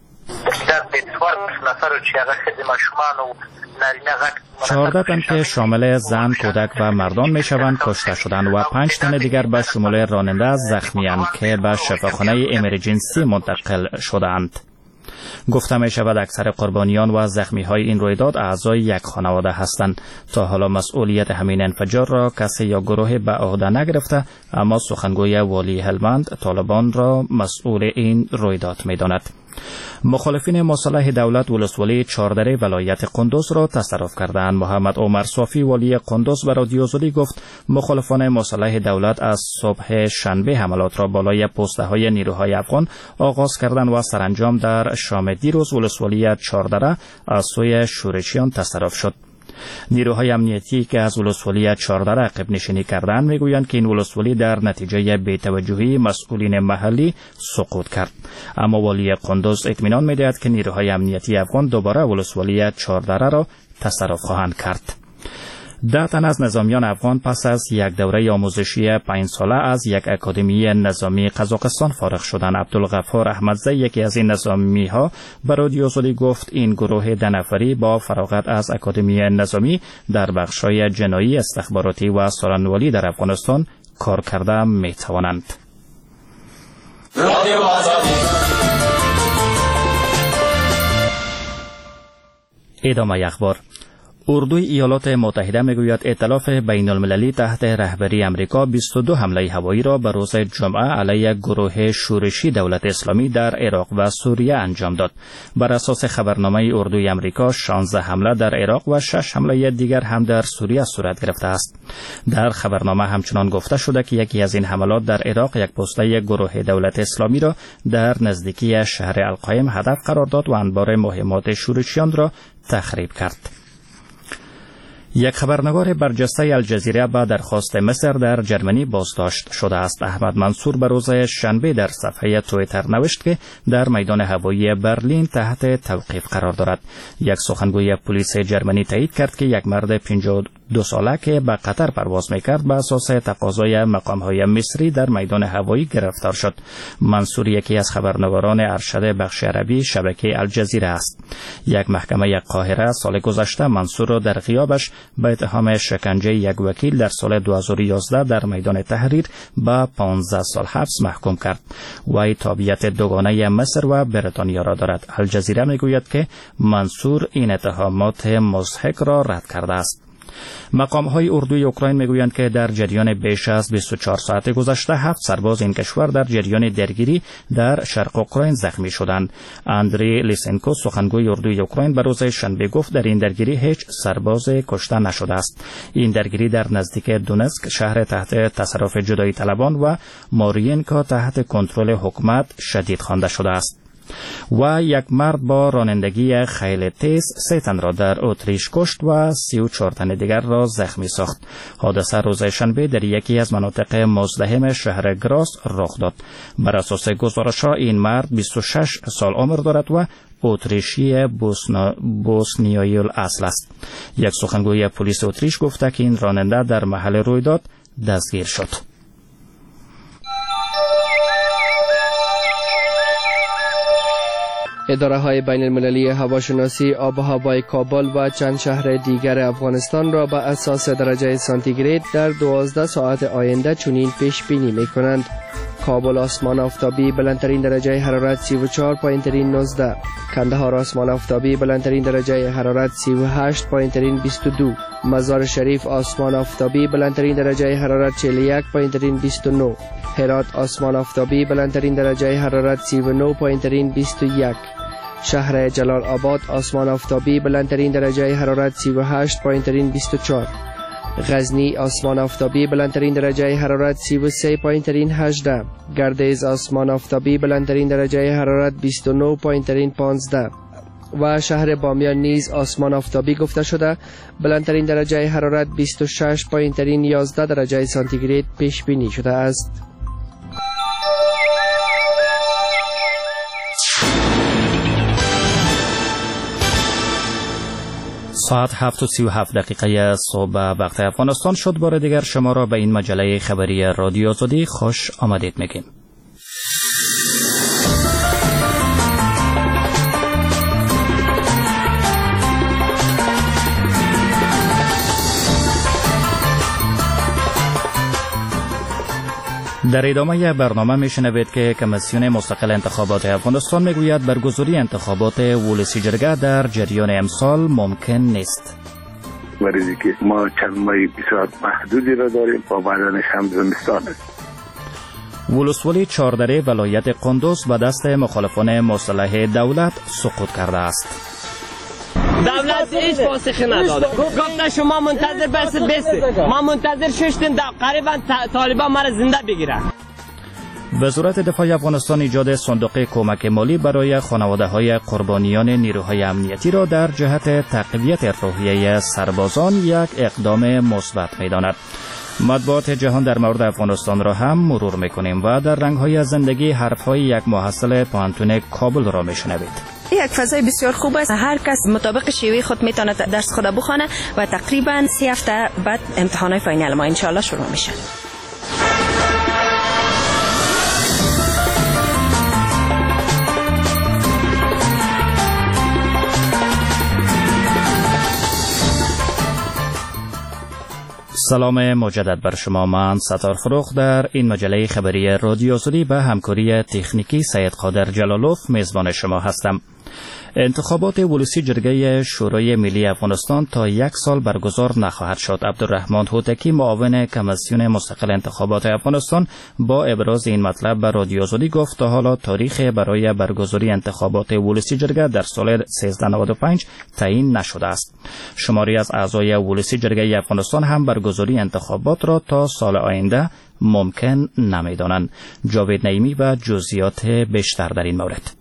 چهارده تن که شامل زن، کودک و مردان می شوند کشته شدند و پنج تن دیگر به شمول راننده زخمی‌اند که به شفاخانه امرجنسی منتقل شدند. گفته می شود اکثر قربانیان و زخمی های این رویداد اعضای یک خانواده هستند. تا حالا مسئولیت همین انفجار را کسی یا گروه به عهده نگرفته، اما سخنگوی والی هلمند طالبان را مسئول این رویداد می داند. مخالفین مسلح دولت ولسوالی چهاردره ولایت قندوز را تصرف کردند. محمد عمر صافی والی قندوز به رادیو آزادی گفت مخالفان مسلح دولت از صبح شنبه حملات را بالای پسته های نیروهای افغان آغاز کردند و سرانجام در شام دیروز ولسوالی چهاردره از سوی شورشیان تصرف شد. نیروهای امنیتی که از ولسوالی چهاردره عقب نشینی کردند میگویند که این ولسوالی در نتیجه بی‌توجهی مسئولین محلی سقوط کرد. اما والی قندوز اطمینان می‌دهد که نیروهای امنیتی افغان دوباره ولسوالی چهاردره را تصرف خواهند کرد. ده تن از نظامیان افغان پس از یک دوره آموزشی پنج ساله از یک اکادمی نظامی قزاقستان فارغ شدند. عبدالغفار احمدزی یکی از این نظامی ها به رادیو آزادی گفت این گروه ده نفری با فراغت از اکادمی نظامی در بخش‌های جنایی، استخباراتی و سالنوالی در افغانستان کار کرده می توانند. ادامه اخبار. اردوی ایالات متحده میگوید ائتلاف بین المللی تحت رهبری امریکا بیست و دو حمله هوایی را به روز جمعه علیه گروه شورشی دولت اسلامی در عراق و سوریه انجام داد. بر اساس خبرنامه اردوی امریکا شانزده حمله در عراق و شش حمله دیگر هم در سوریه صورت گرفته است. در خبرنامه همچنان گفته شده که یکی از این حملات در عراق یک پسته گروه دولت اسلامی را در نزدیکی شهر القایم هدف قرار داد و انبار مهمات شورشیان را تخریب کرد. یک خبرنگار برجسته الجزیره به درخواست مصر در جرمنی بازداشت شده است. احمد منصور به روز شنبه در صفحه توییتر نوشت که در میدان هوایی برلین تحت توقیف قرار دارد. یک سخنگوی پلیس جرمنی تایید کرد که یک مرد پنجاه و دو ساله که به قطر پرواز میکرد به اساس تقاضای مقام‌های مصری در میدان هوایی گرفتار شد. منصور یکی از خبرنگاران ارشد بخش عربی شبکه الجزیره است. یک محکمه قاهره سال گذشته منصور را در غیابش به اتهام شکنجه یک وکیل در سال دو هزار و یازده در میدان تحریر به پانزده سال حبس محکوم کرد. وی تابعیت دوگانه مصر و بریتانیا را دارد. الجزیره میگوید که منصور این اتهامات مضحک را رد کرده است. مقام‌های اردوی اوکراین میگویند که در جریان بیش از بیست و چهار ساعت گذشته هفت سرباز این کشور در جریان درگیری در شرق اوکراین زخمی شدند. اندری لیسنکو سخنگوی اردوی اوکراین به روز شنبه گفت در این درگیری هیچ سرباز کشته نشده است. این درگیری در نزدیک دونسک شهر تحت تصرف جدایی طلبان و مارینکا تحت کنترل حکومت شدید خوانده شده است. و یک مرد با رانندگی خیلی تیز سه تن را در اتریش کشت و سی و چهار تن دیگر را زخمی ساخت. حادثه روز شنبه در یکی از مناطق مزدحم شهر گراس رخ داد. بر اساس گزارش‌ها این مرد بیست و شش سال عمر دارد و اتریشی بوسنا... بوسنیایی الاصل است. یک سخنگوی پلیس اتریش گفته که این راننده در محل رویداد دستگیر شد. اداره های بین المللی هواشناسی آب و هوای کابل و چند شهر دیگر افغانستان را به اساس درجه سانتیگراد در دوازده ساعت آینده چنین پیش بینی می کنند: کابل آسمان آفتابی بلندترین درجه حرارت سی و چهار پایین‌ترین نوزده، کندهار آسمان آفتابی بلندترین درجه حرارت سی و هشت پایین‌ترین بیست و دو، مزار شریف آسمان آفتابی بلندترین درجه حرارت چهل و یک پایین‌ترین بیست و نه، هرات آسمان آفتابی بلندترین درجه حرارت سی و نه پایین‌ترین بیست و یک، شهر جلال آباد آسمان آفتابی بلندترین درجه حرارت سی و هشت پایین‌ترین بیست و چهار، غزنی آسمان آفتابی بلندترین درجه حرارت سی و سه پایین‌ترین هجده، گردیز آسمان آفتابی بلندترین درجه حرارت بیست و نه پایین‌ترین پانزده و شهر بامیان نیز آسمان آفتابی گفته شده بلندترین درجه حرارت بیست و شش پایین‌ترین یازده درجه سانتیگراد پیش بینی شده است. ساعت هفت و سی و هفت دقیقه صبح وقت افغانستان شد. بار دیگر شما را به این مجله خبری رادیو آزادی خوش آمدید میگیم. در ادامه برنامه میشنوید که کمیسیون مستقل انتخابات افغانستان میگوید برگزاری انتخابات ولسی جرگه در جریان امسال ممکن نیست. مریضی که ما چند ماهی بسیار محدودی را داریم با بدنش هم زمستان است. ولسوالی چهاردره ولایت قندوز به دست مخالفان مسلح دولت سقوط کرده است. دولت هیچ پاسخی نداده. گفته شما منتظر بس بس. ما منتظر ششتیم قریبا طالبان ما را زنده بگیرن. وزارت دفاع افغانستان ایجاد صندوق کمک مالی برای خانواده‌های قربانیان نیروهای امنیتی را در جهت تقویت روحیه سربازان یک اقدام مثبت می‌داند. مطبوعات جهان در مورد افغانستان را هم مرور می‌کنیم و در رنگ‌های زندگی حرف‌های یک محصل پوهنتون کابل را می‌شنوید. یک فضای بسیار خوب است. هر کس مطابق شیوه خود میتونه درس خود بخونه و تقریبا سه هفته بعد امتحانات فاینال ما ان شاء الله شروع میشه. سلام مجدد بر شما. من ستار فروخ در این مجله خبری رادیو آزادی به همکاری تکنیکی سید قادر جلالوف میزبان شما هستم. انتخابات ولسی جرگه شورای ملی افغانستان تا یک سال برگزار نخواهد شد. عبدالرحمن هوتکی معاون کمیسیون مستقل انتخابات افغانستان با ابراز این مطلب به رادیو آزادی گفت تا حالا تاریخ برای برگزاری انتخابات ولسی جرگه در سال سیزده نود و پنج تعیین نشده است. شماری از اعضای ولسی جرگه افغانستان هم برگزاری انتخابات را تا سال آینده ممکن نمی‌دانند. جاوید نعیمی و جزئیات بیشتر در این مورد.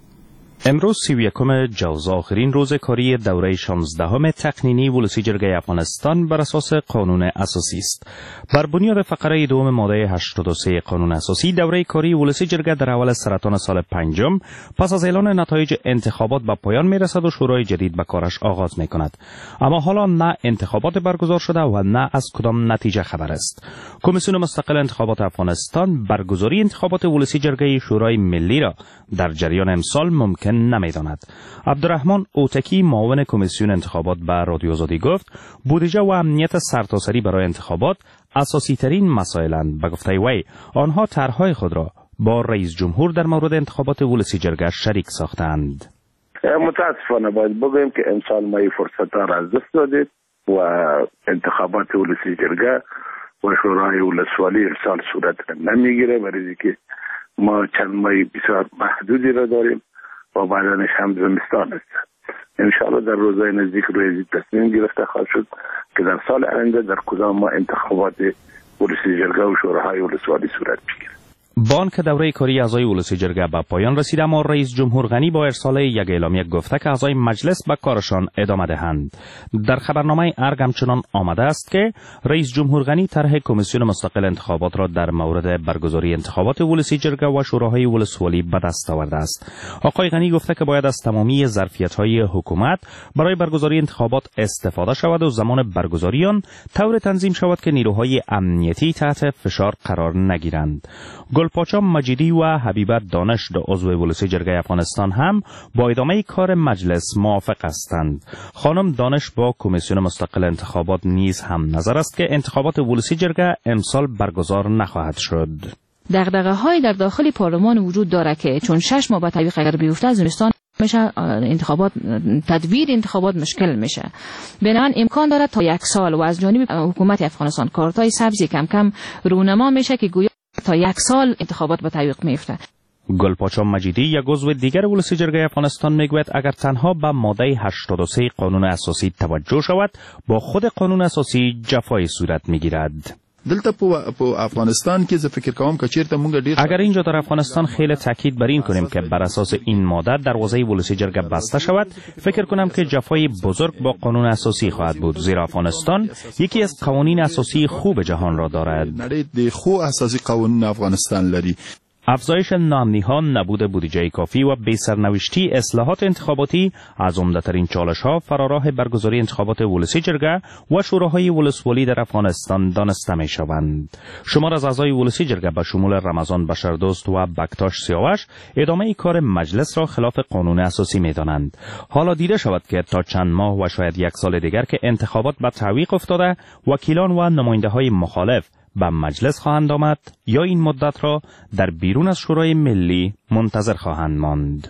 امروز سی و یکم جوز آخرین روز کاری دوره شانزدهم تقنینی ولسی جرگه افغانستان بر اساس قانون اساسی است. بر بنیاد فقره دوم ماده هشتاد و سه قانون اساسی دوره کاری ولسی جرگه در اول سرطان سال پنجم پس از اعلان نتایج انتخابات به پایان میرسد و شورای جدید به کارش آغاز میکند. اما حالا نه انتخابات برگزار شده و نه از کدام نتیجه خبر است. کمیسیون مستقل انتخابات افغانستان برگزاری انتخابات ولسی جرگه شورای ملی را در جریان امسال ممکن نمیداند. عبدالرحمن اوتکی معاون کمیسیون انتخابات به رادیو آزادی گفت بودجه و امنیت سرتاسری برای انتخابات اساسی ترین مسائلند. به گفته وی آنها طرحهای خود را با رئیس جمهور در مورد انتخابات ولسی جرگه شریک ساختند. متاسفانه باید بگویم که امسال ما این فرصت را از دست دادید و انتخابات ولسی جرگه و شورای ولسوالی امسال صورت نمیگیره، برای که ما چند ماه بسیار محدودی را داریم و بعدنش هم زمستان است. انشاءالله در روزهای نزدیک روی تصمیم گرفته خواهد شد که در سال آینده در کدام ما انتخابات ولسی جرگه و شوراهای ولسوالی صورت بگیرد. بانک دوره کاری اعضای ولسی جرگه به پایان رسید، اما رئیس جمهور غنی با ارسال یک اعلامیه گفته که اعضای مجلس به کارشان ادامه دهند. در خبرنامه ارگ همچنان آمده است که رئیس جمهور غنی طرح کمیسیون مستقل انتخابات را در مورد برگزاری انتخابات ولسی جرگه و شوراهای ولسوالی به دست آورده است. آقای غنی گفته که باید از تمامی ظرفیت‌های حکومت برای برگزاری انتخابات استفاده شود و زمان برگزاری آن طور تنظیم شود که نیروهای امنیتی تحت فشار قرار نگیرند. گلپاچا مجیدی و حبیبه دانش دو عضو ولسی جرگه افغانستان هم با ادامه کار مجلس موافق هستند. خانم دانش با کمیسیون مستقل انتخابات نیز هم نظر است که انتخابات ولسی جرگه امسال برگزار نخواهد شد. دغدغه های در داخل پارلمان وجود داره که چون شش ماه بعد تعویق اگر بیفته از زمستان میشه انتخابات تدویر انتخابات مشکل میشه. بنابراین امکان داره تا یک سال و از جانب حکومت افغانستان کارتای سبزی کم کم رونما میشه که گویا تا یک سال انتخابات به تعویق میفته. گلپاچا مجیدی یک عضو دیگر ولسی جرگه افغانستان میگوید اگر تنها به ماده هشتاد و سه قانون اساسی توجه شود با خود قانون اساسی جفای صورت میگیرد. دلته په افغانستان کې زه فکر کوم که چیرته مونږ ډیر اگر اینجا در افغانستان خیلی تاکید بر این کنیم که بر اساس این ماده دروازه ولسی جرگه بسته شود، فکر کنم که جفای بزرگ با قانون اساسی خواهد بود، زیرا افغانستان یکی از قوانین اساسی خوب جهان را دارد. نړۍ د خو اساسي قوانین افغانستان لري. افزایش ناامنی‌ها، نبود بودجه کافی و بی‌سرنوشتی اصلاحات انتخاباتی از عمده‌ترین چالش‌ها فراراه برگزاری انتخابات ولسی جرگه و شوراهای ولسوالی در افغانستان دانسته می‌شوند. شمار از اعضای ولسی جرگه به شمول رمضان بشردوست و بکتاش سیاوش ادامه کار مجلس را خلاف قانون اساسی می‌دانند. حالا دیده شود که تا چند ماه و شاید یک سال دیگر که انتخابات به تعویق افتاده، وکیلان و نماینده‌های مخالف به مجلس خواهند آمد یا این مدت را در بیرون از شورای ملی منتظر خواهند ماند.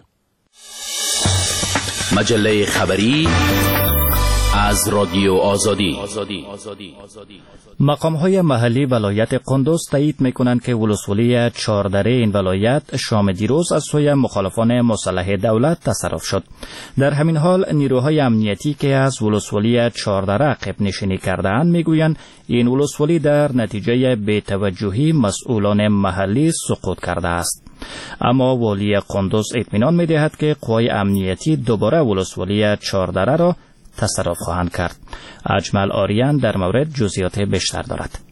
مجله خبری از رادیو آزادی. مقام‌های محلی ولایت قندوز تایید می‌کنند که ولسوالی چهاردره این ولایت شام دیروز از سوی مخالفان مسلح دولت تصرف شد. در همین حال نیروهای امنیتی که از ولسوالی چهاردره عقب نشینی کرده‌اند می‌گویند این ولسوالی در نتیجه بی‌توجهی مسئولان محلی سقوط کرده است. اما والی قندوز اطمینان می‌دهد که قوای امنیتی دوباره ولسوالی چهاردره را تصرف خواهند کرد. اجمل آریان در مورد جزئیات بیشتر دارد.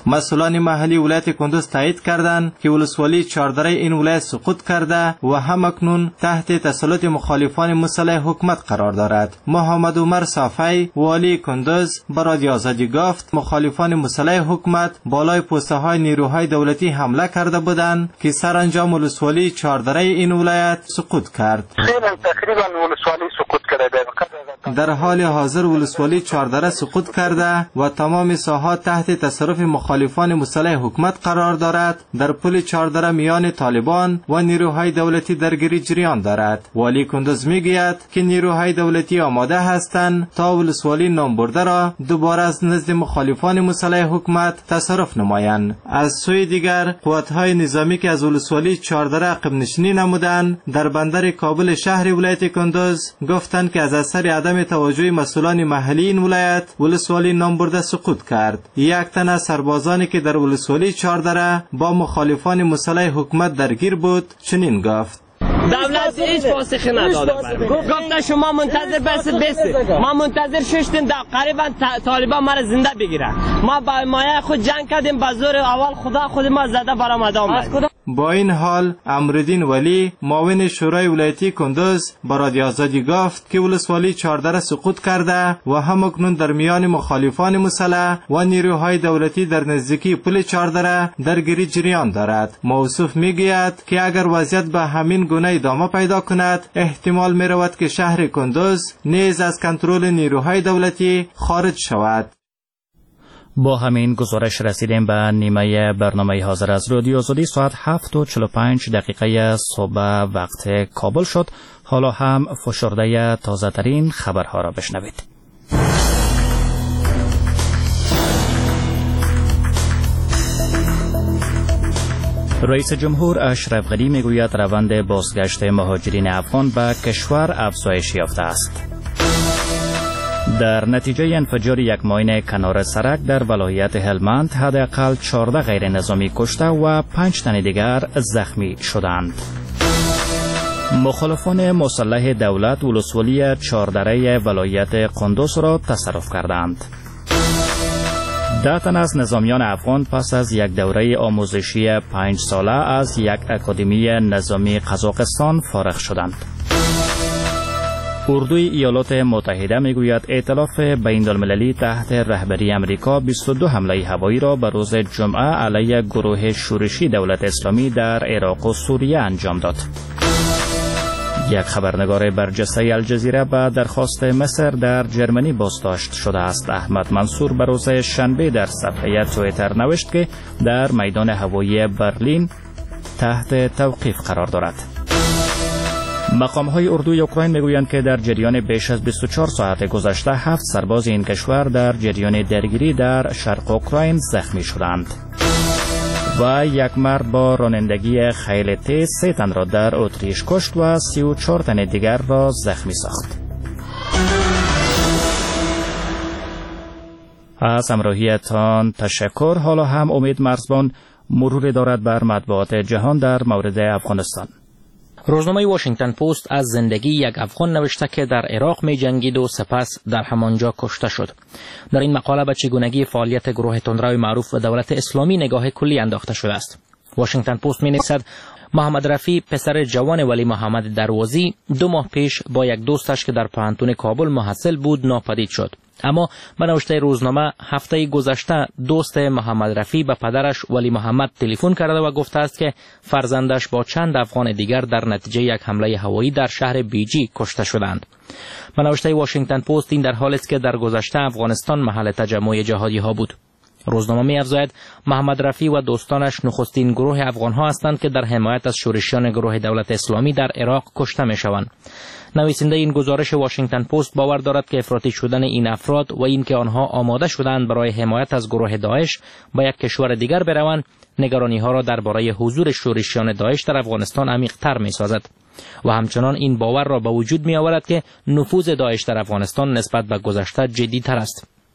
مسئولان محلی ولایت کندوز تایید کردند که ولسوالی چهاردره این ولایت سقوط کرده و همکنون تحت تسلط مخالفان مسلح حکومت قرار دارد. محمد عمر صافی والی کندوز به رادیو آزادی گفت مخالفان مسلح حکومت بالای پوسته های نیروهای دولتی حمله کرده بودند که سرانجام ولسوالی چهاردره این ولایت سقوط کرد. تقریبا ولسوالی سقوط کرده. در حال حاضر ولسوالی چهاردره سقوط کرده و تمام ساحات تحت تصرف مخالفان مسلح حکومت قرار دارد. در پل چهاردره میان طالبان و نیروهای دولتی درگیری جریان دارد. والی کندوز میگوید که نیروهای دولتی آماده هستند تا ولسوالی نامبرده را دوباره از نزد مخالفان مسلح حکومت تصرف نمایند. از سوی دیگر قوت‌های نظامی که از ولسوالی چهاردره عقب نشینی نمودند در بندر کابل شهر ولایت کندوز گفتند که از اثر عدم توجه مسئولان محلی این ولایت ولسوالی نامبرده سقوط کرد. یک تن از سربازانی که در ولسوالی چهاردره با مخالفان مسلح حکومت درگیر بود چنین گفت: دولت هیچ پاسخی نداده. گفتن شما منتظر بسید بسید. ما منتظر ششتیم قریبا طالبان ما را زنده بگیرن. ما با مایه خود جنگ کردیم به زور اول خدا خود ما زده برآمد آمد. با این حال امرالدین ولی معاون شورای ولایتی کندوز با رادیو آزادی گفت که ولسوالی چهاردره سقوط کرده و همکنون در میان مخالفان مسلح و نیروهای دولتی در نزدیکی پل چهاردره درگیری جریان دارد. موصوف میگوید که اگر وضعیت به همین گونه ادامه پیدا کند احتمال می رود که شهر کندوز نیز از کنترل نیروهای دولتی خارج شود. با همین گزارش رسیدیم به نیمه برنامه حاضر از رادیو آزادی. ساعت هفت و چهل و پنج دقیقه صبح وقت کابل شد. حالا هم فشرده تازه ترین خبرها را بشنوید. رئیس جمهور اشرف غنی میگوید روند بازگشت مهاجرین افغان به کشور افزایش یافته است. در نتیجه انفجار یک ماین کنار سرک در ولایت هلمند حداقل چهارده غیر نظامی کشته و پنج تن دیگر زخمی شدند. مخالفان مسلح دولت ولسوالی چهاردره ولایت قندوز را تصرف کردند. ده تن از نظامیان افغان پس از یک دوره آموزشی پنج ساله از یک اکادمی نظامی قزاقستان فارغ شدند. اردوی ایالات متحده میگوید ائتلاف بین‌المللی تحت رهبری امریکا بیست و دو حمله هوایی را به روز جمعه علیه گروه شورشی دولت اسلامی در عراق و سوریه انجام داد. یک خبرنگار برجسته الجزیره به درخواست مصر در جرمنی بازداشت شده است. احمد منصور به روز شنبه در صفحه توییتر نوشت که در میدان هوایی برلین تحت توقیف قرار دارد. مقام‌های اردوی اوکراین میگویند که در جریان بیش از بیست و چهار ساعت گذشته هفت سرباز این کشور در جریان درگیری در شرق اوکراین زخمی شدند و یک مرد با رانندگی خیلی تیز سه تن را در اتریش کشت و سی و چهار تن دیگر را زخمی ساخت. از همراهیتان تشکر. حالا هم امید مرزبان مرور دارد بر مطبوعات جهان در مورد افغانستان. روزنامه واشنگتن پست از زندگی یک افغان نوشته که در عراق می جنگید و سپس در همانجا کشته شد. در این مقاله به چگونگی فعالیت گروه تندرو معروف به دولت اسلامی نگاه کلی انداخته شده است. واشنگتن پست می نویسد محمد رفی پسر جوان ولی محمد دروازی دو ماه پیش با یک دوستش که در پوهنتون کابل محصل بود ناپدید شد. اما به نوشته روزنامه هفته گذشته دوست محمد رفی به پدرش ولی محمد تلفن کرده و گفته است که فرزندش با چند افغان دیگر در نتیجه یک حمله هوایی در شهر بیجی کشته شدند. به نوشته واشنگتن پست این در حالی است که در گذشته افغانستان محل تجمع جهادی ها بود. روزنامه می افزاید محمد رفی و دوستانش نخستین گروه افغان ها هستند که در حمایت از شورشیان گروه دولت اسلامی در عراق کشته می شوند. نویسنده این گزارش واشنگتن پست باور دارد که افراطی شدن این افراد و اینکه آنها آماده شدند برای حمایت از گروه داعش به یک کشور دیگر بروند نگرانی ها را درباره حضور شورشیان داعش در افغانستان عمیق‌تر می‌سازد و همچنان این باور را به وجود می آورد که نفوذ داعش در افغانستان نسبت به گذشته جدی‌تر است.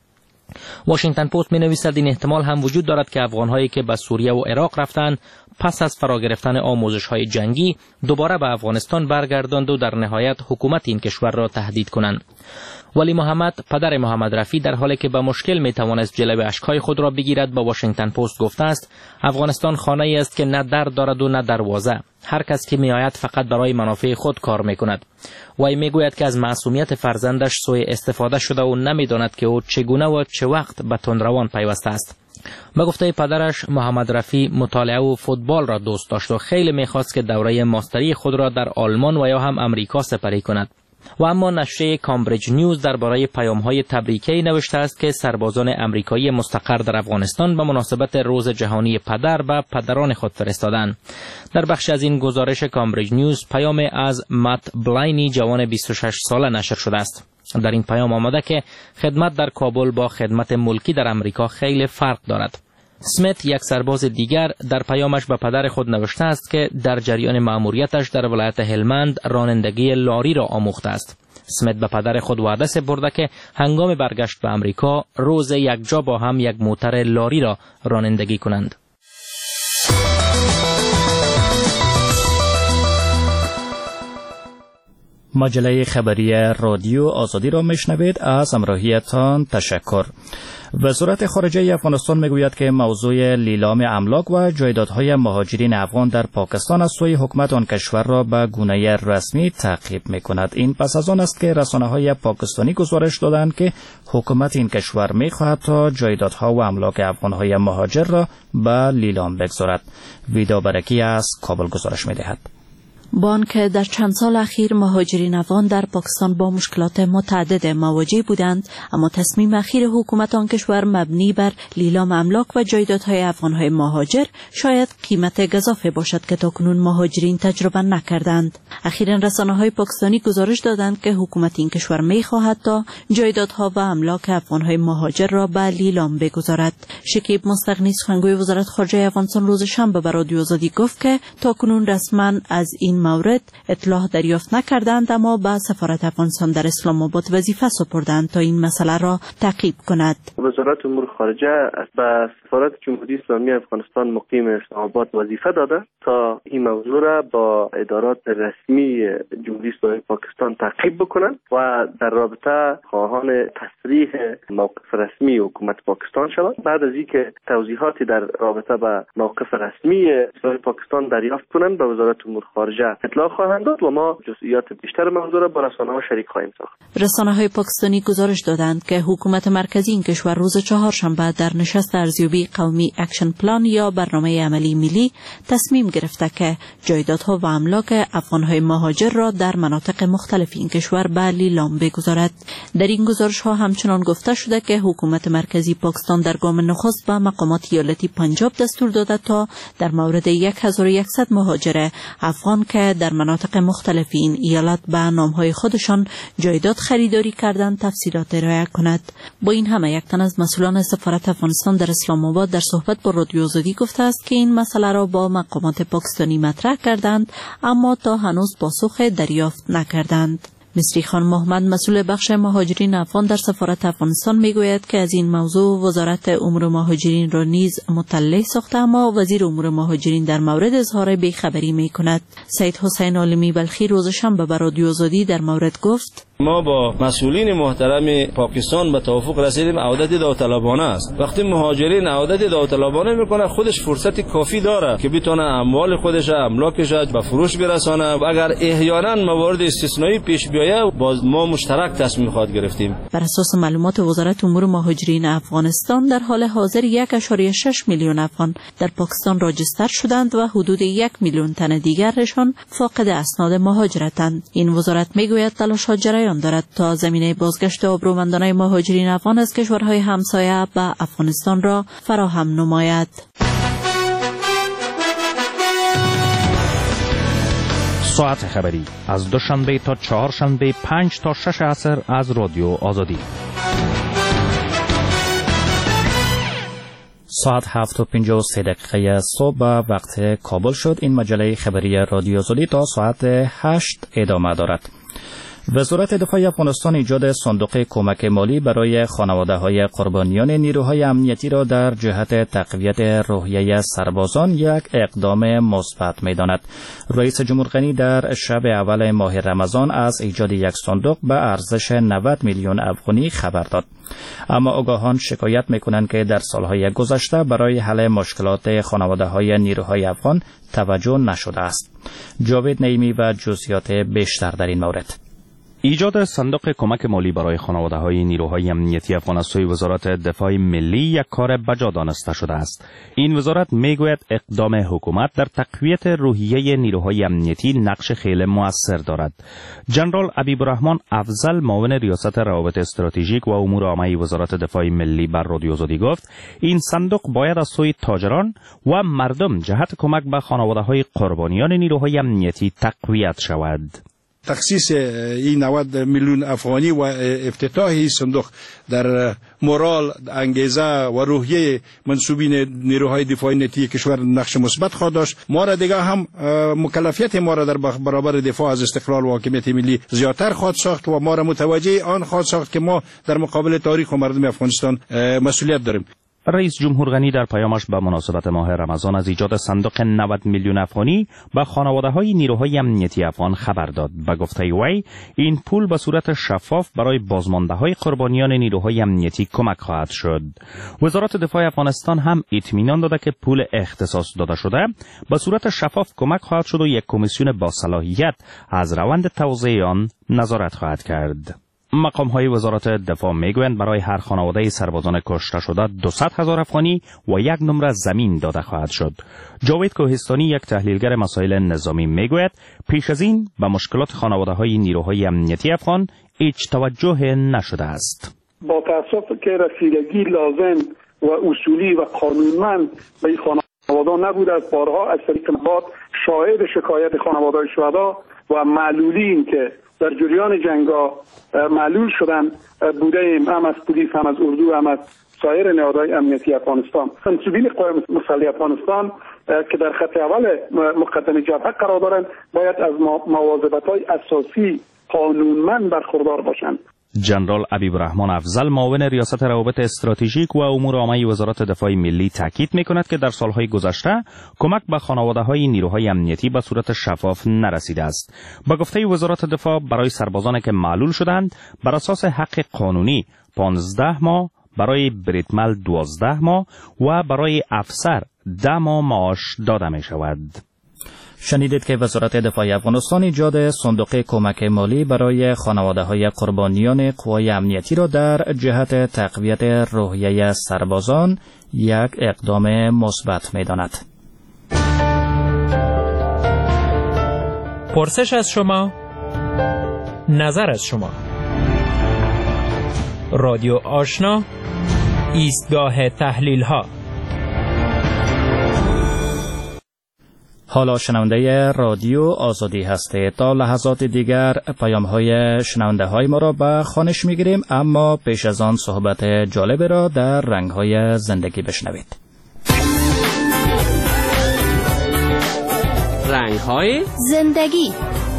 واشنگتن پست می نویسد این احتمال هم وجود دارد که افغانهایی که به سوریه و عراق رفتند پس از فرا گرفتن آموزش‌های جنگی دوباره به افغانستان برگردند و در نهایت حکومت این کشور را تهدید کنند. ولی محمد پدر محمد رفیع در حالی که به مشکل می توانست جلوی اشک‌های خود را بگیرد با واشنگتن پست گفته است افغانستان خانه‌ای است که نه در دارد و نه دروازه. هر کس که می آید فقط برای منافع خود کار می کند. وی می گوید که از معصومیت فرزندش سوء استفاده شده و نمی داند که او چگونه و چه وقت به تندروان پیوسته است. به گفته پدرش محمد رفیع مطالعه و فوتبال را دوست داشت و خیلی می خواست که دوره ماستری خود را در آلمان و یا هم امریکا سپری کند. و اما نشریه کامبریج نیوز درباره پیام‌های تبریکی نوشته است که سربازان امریکایی مستقر در افغانستان به مناسبت روز جهانی پدر به پدران خود فرستادند. در بخش از این گزارش کامبریج نیوز پیام از مت بلاینی جوان بیست و شش ساله نشر شده است. در این پیام آمده که خدمت در کابل با خدمت ملکی در امریکا خیلی فرق دارد. سمیت یک سرباز دیگر در پیامش به پدر خود نوشته است که در جریان مأموریتش در ولایت هلمند رانندگی لاری را آموخته است. سمیت به پدر خود وعده سپرده که هنگام برگشت به امریکا روز یک جا با هم یک موتر لاری را رانندگی کنند. مجله خبری رادیو آزادی را میشنوید. از همراهیتان تشکر. وزارت خارجه افغانستان میگوید که موضوع لیلام املاک و جایدادهای مهاجرین افغان در پاکستان از سوی حکومت آن کشور را به گونه رسمی تعقیب میکند. این پس از آن است که رسانه‌های پاکستانی گزارش دادند که حکومت این کشور میخواهد تا جایدادها و املاک افغانهای مهاجر را به لیلام بگذارد. ویدا برکی از کابل گزارش میدهد. با آنکه در چند سال اخیر مهاجرین افغان در پاکستان با مشکلات متعدد مواجه بودند، اما تصمیم اخیر حکومت آن کشور مبنی بر لیلام املاک و جایدادهای افغانهای مهاجر شاید قیمت گزافه باشد که تاکنون مهاجرین تجربه نکردند. اخیراً رسانه‌های پاکستانی گزارش دادند که حکومت این کشور می‌خواهد تا جایدادها و املاک افغانهای مهاجر را به لیلام بگذارد. شکیب مستغنی سخنگوی وزارت خارجه افغانستان روز شنبه به رادیو آزادی گفت که تاکنون رسما از این مورد اطلاع دریافت نکردند، اما به سفارت افغانستان در اسلام آباد وظیفه سپردند تا این مسئله را تعقیب کند. وزارت امور خارجه به سفارت جمهوری اسلامی افغانستان مقیم اسلام آباد وظیفه داده تا این موضوع را با ادارات رسمی جمهوری اسلامی پاکستان تعقیب بکنند و در رابطه خواهان تصریح موقف رسمی حکومت پاکستان شود. بعد از اینکه توضیحاتی در رابطه با موقف رسمی اسلامی پاکستان دریافت کنند به وزارت امور خارجه اطلاع خواهند داد و ما جزئیات بیشتر موضوع را با رسانه‌ها شریک خواهیم ساخت. رسانه‌های پاکستانی گزارش دادند که حکومت مرکزی این کشور روز چهارشنبه در نشست ارزیابی قومی اکشن پلان یا برنامه عملی ملی تصمیم گرفته که جایدادها و املاک افغان‌های مهاجر را در مناطق مختلف این کشور به لیلام بگذارد. در این گزارش‌ها همچنان گفته شده که حکومت مرکزی پاکستان در گام نخست به مقامات ایالتی پنجاب دستور داده تا در مورد هزار و صد مهاجر افغان که در مناطق مختلف این ایالت به نامهای خودشان جایداد خریداری کردند تفصیلات ارائه کند. با این همه یک تن از مسئولان سفارت افغانستان در اسلام آباد در صحبت با رادیو آزادی گفته است که این مسئله را با مقامات پاکستانی مطرح کردند، اما تا هنوز پاسخ دریافت نکردند. مصری خان محمد مسئول بخش مهاجرین افغان در سفارت افغانستان میگوید که از این موضوع وزارت امور مهاجرین را نیز مطلع ساخته، اما وزیر امور مهاجرین در مورد اظهار بیخبری میکند. سید حسین عالمی بلخی روز شنبه به رادیو آزادی در مورد گفت: ما با مسئولین محترم پاکستان به توافق رسیدیم عودت داوطلبانه است. وقتی مهاجرین عودت داوطلبانه میکنه خودش فرصت کافی داره که بتونه اموال خودش املاکش به فروش برسانه. اگر احیانا موارد استثنایی پیش بیاید باز ما مشترک تصمیم خواهد گرفتیم. بر اساس معلومات وزارت امور مهاجرین افغانستان در حال حاضر یک و شش میلیون افغان در پاکستان راجستر شدند و حدود یک میلیون تن دیگرشان فاقد اسناد مهاجرتند. این وزارت میگوید تلاش‌ها جریان دارد تا زمینه بازگشت آبرومندان مهاجرین افغان از کشورهای همسایه به افغانستان را فراهم نماید. ساعت خبری از دوشنبه تا چهارشنبه پنج تا شش عصر از رادیو آزادی. ساعت هفت و پنجاه و سه دقیقه صبح وقت کابل شد. این مجله خبری رادیو آزادی تا ساعت هشت ادامه دارد. وزارت دفاع افغانستان ایجاد صندوق کمک مالی برای خانواده‌های قربانیان نیروهای امنیتی را در جهت تقویت روحیه سربازان یک اقدام مثبت می‌داند. رئیس جمهور غنی در شب اول ماه رمضان از ایجاد یک صندوق به ارزش نود میلیون افغانی خبر داد. اما آگاهان شکایت می‌کنند که در سالهای گذشته برای حل مشکلات خانواده‌های نیروهای افغان توجه نشده است. جاوید نعیمی و جزئیات بیشتر در این مورد. ایجاد صندوق کمک مالی برای خانواده‌های نیروهای امنیتی افغان از سوی وزارت دفاع ملی یک کار بجا دانسته شده است. این وزارت میگوید اقدام حکومت در تقویت روحیه نیروهای امنیتی نقش خیلی مؤثر دارد. جنرال حبیب الرحمن افضل معاون ریاست روابط استراتژیک و امور عامه وزارت دفاع ملی بر رادیو آزادی گفت این صندوق باید از سوی تاجران و مردم جهت کمک به خانواده‌های قربانیان نیروهای امنیتی تقویت شود. تخصیص این نود میلیون افغانی و افتتاح این صندوق در مورال، انگیزه و روحیه منصوبین نیروهای دفاعی امنیتی کشور نقش مثبت خواهد داشت. ما را دیگه هم مکلفیت ما را در برابر دفاع از استقلال و حاکمیت ملی زیادتر خواهد ساخت و ما را متوجه آن خواهد ساخت که ما در مقابل تاریخ و مردم افغانستان مسئولیت داریم. رئیس جمهور غنی در پیامش به مناسبت ماه رمضان از ایجاد صندوق نود میلیون افغانی به خانواده‌های نیروهای امنیتی افغان خبر داد. به گفته وی این پول به صورت شفاف برای بازمانده‌های قربانیان نیروهای امنیتی کمک خواهد شد. وزارت دفاع افغانستان هم اطمینان داده که پول اختصاص داده شده به صورت شفاف کمک خواهد شد و یک کمیسیون با صلاحیت از روند توزیع آن نظارت خواهد کرد. مقام های وزارت دفاع میگویند برای هر خانواده سربازان کشته شده دویست هزار افغانی و یک نمره زمین داده خواهد شد. جاوید کوهستانی یک تحلیلگر مسائل نظامی میگوید پیش از این به مشکلات خانواده های نیروهای امنیتی افغان هیچ توجه نشده است. با تاسف که رسیدگی لازم و اصولی و قانونمند به این خانواده نبوده است. بارها از طریق مطبوعات شاهد شکایت خانواده شهدا و معلولین که در جریان جنگا معلول شدن بوده ایم، هم از پلیس، هم از اردو، هم از سایر نهادهای امنیتی افغانستان. منصوبین قوای مسلح افغانستان که در خط اول مقدمه جبهه قرار دارند باید از مواظبت‌های اساسی قانونمند برخوردار باشند. جنرال حبیب الرحمن افضل معاون ریاست روابط استراتژیک و امور عامه وزارت دفاع ملی تاکید می‌کند که در سالهای گذشته کمک به خانواده‌های نیروهای امنیتی به صورت شفاف نرسیده است. با گفته وزارت دفاع برای سربازانی که معلول شدند بر اساس حق قانونی پانزده ماه، برای بریتمل دوازده ماه و برای افسر ده ماه معاش داده می‌شود. شنیدید که وزارت دفاع افغانستان ایجاد صندوق کمک مالی برای خانواده‌های قربانیان قوای امنیتی را در جهت تقویت روحیه سربازان یک اقدام مثبت می‌داند. پرسش از شما، نظر از شما. رادیو آشنا، ایستگاه تحلیل‌ها. حالا شنونده رادیو آزادی هستید. تا لحظات دیگر پیام های شنونده های ما را به خوانش می گیریم، اما پیش از آن صحبت جالب را در رنگ های زندگی بشنوید. رنگ های زندگی.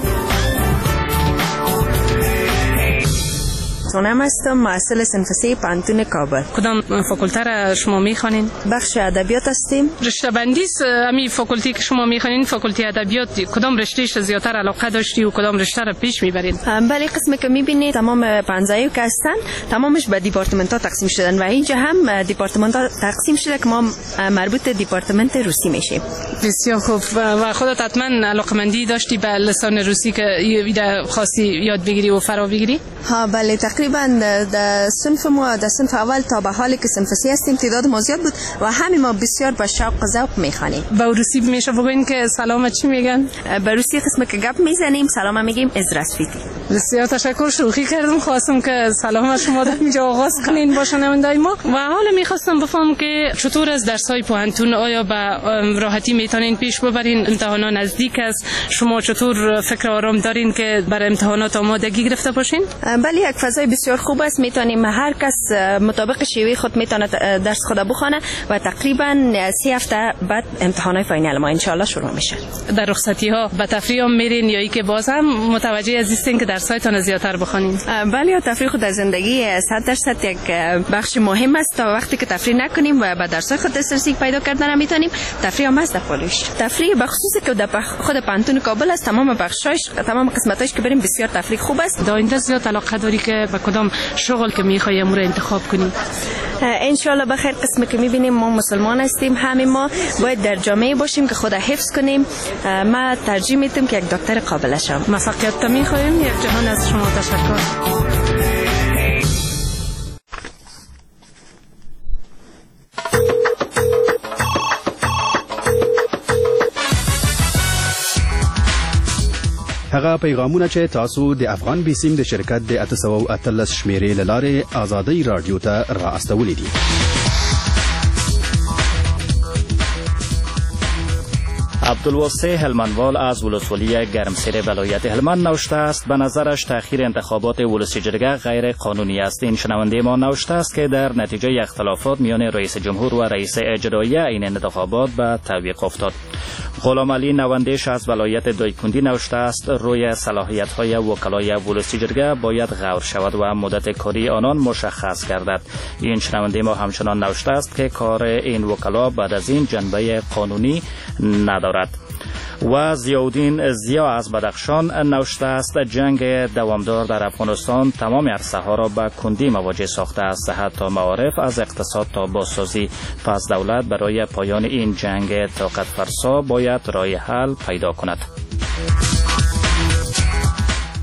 سونم هستم، محصل صنف سه پانتون کابل. کدام فاکولته را شما میخوانین؟ بخش ادبیات هستیم. رشته بندی امی فاکولتی که شما میخوانین فاکولته ادبیات، کدام رشتهش زیاتر علاقه داشتی و کدام رشته را پیش میبرین؟ بله، قسمی که میبینید تمام پنجایی که هستن تمامش به دیپارتمنت ها تقسیم شدن و اینجا هم دیپارتمنت ها تقسیم شده که ما مربوط دیپارتمنت روسی میشیم. بسیار خوب. و خودت حتما علاقمندی داشتی به لسان روسی که ایده خاصی یاد بگیری و فرا بگیری؟ ها بله، تقریبا در صنف ما در صنف اول تا به حالی که صنف سه هستیم تعداد ما زیاد بود و همین ما بسیار با شوق و ذوق میخوانیم. با روسی میشه بگین که سلام چی میگن؟ به روسی قسم که گپ میزنیم سلام میگیم ازراسفیتی. بسیار تشکر، شوخی کردم، خواستم که سلام شما در اینجا آغاز کنین با شنوندای ما. و حالا میخواستم بفهمم که چطور از درس‌های پوهنتون آیا به راحتی میتونین پیش ببرین؟ امتحانات نزدیک است، شما چطور فکر آرام دارین که برای امتحانات آمادگی گرفته باشین؟ بله، یک فضای بسیار خوب است. میتونیم هر کس مطابق شیوه خود میتونه درس خود بخونه و تقریبا سه هفته بعد امتحانات فاینال ما ان شاء الله شروع میشه. در رخصتی ها به تفریح هم میرین یا ای که باز هم متوجه از این که درسایتان زیادتر بخونین؟ بله، تفریح خود در زندگی صد درصد یک بخش مهم است. تا وقتی که تفریح نکنیم و به درسای خود دسترسی پیدا کردن نمیتونیم، تفریح هم است در پالوش. تفریح بخصوص که در خود پانتون کابل است، تمام بخشایش تمام قسمتایش که بریم بسیار تفریح خوب است. در آینده زیاد علاقه داری که به کدام شغل که میخوای امور انتخاب کنی؟ ان شاء الله بخیر. قسمی که میبینیم ما مسلمان هستیم، همه ما باید در جامعه باشیم که خود حفظ کنیم. ما ترجیح میدم که یک دکتر قابل شم. موفقیت میخوایم. یک جهان از شما تشکر. هغه پیغامونه چې تاسو د افغان بیسیم د شرکت د اته سوه او اتلس شمیرې له لارې ازادۍ راډیو ته را استولي دي. عبدالواسع هلمندوال از ولسوالی گرمسیر ولایت هلمند نوشته است به نظرش تأخیر انتخابات ولسی جرگه غیر قانونی است. این شنونده ما نوشته است که در نتیجه اختلافات میان رئیس جمهور و رئیس اجرایی این انتخابات به تعویق افتاد. غلام علی نوندش از ولایت دایکندی نوشته است روی صلاحیت های وکلای ولسی جرگه باید غور شود و مدت کاری آنان مشخص گردد. این شنونده ما همچنان نوشته است که کار این وکلا بعد از این جنبه قانونی ندارد. و ضیاءالدین ضیا از بدخشان نوشته است جنگ دوامدار در افغانستان تمام عرصه ها را به کندی مواجه ساخته است، صحت تا معارف، از اقتصاد تا بازسازی. پس دولت برای پایان این جنگ طاقت فرسا باید راه حل پیدا کند.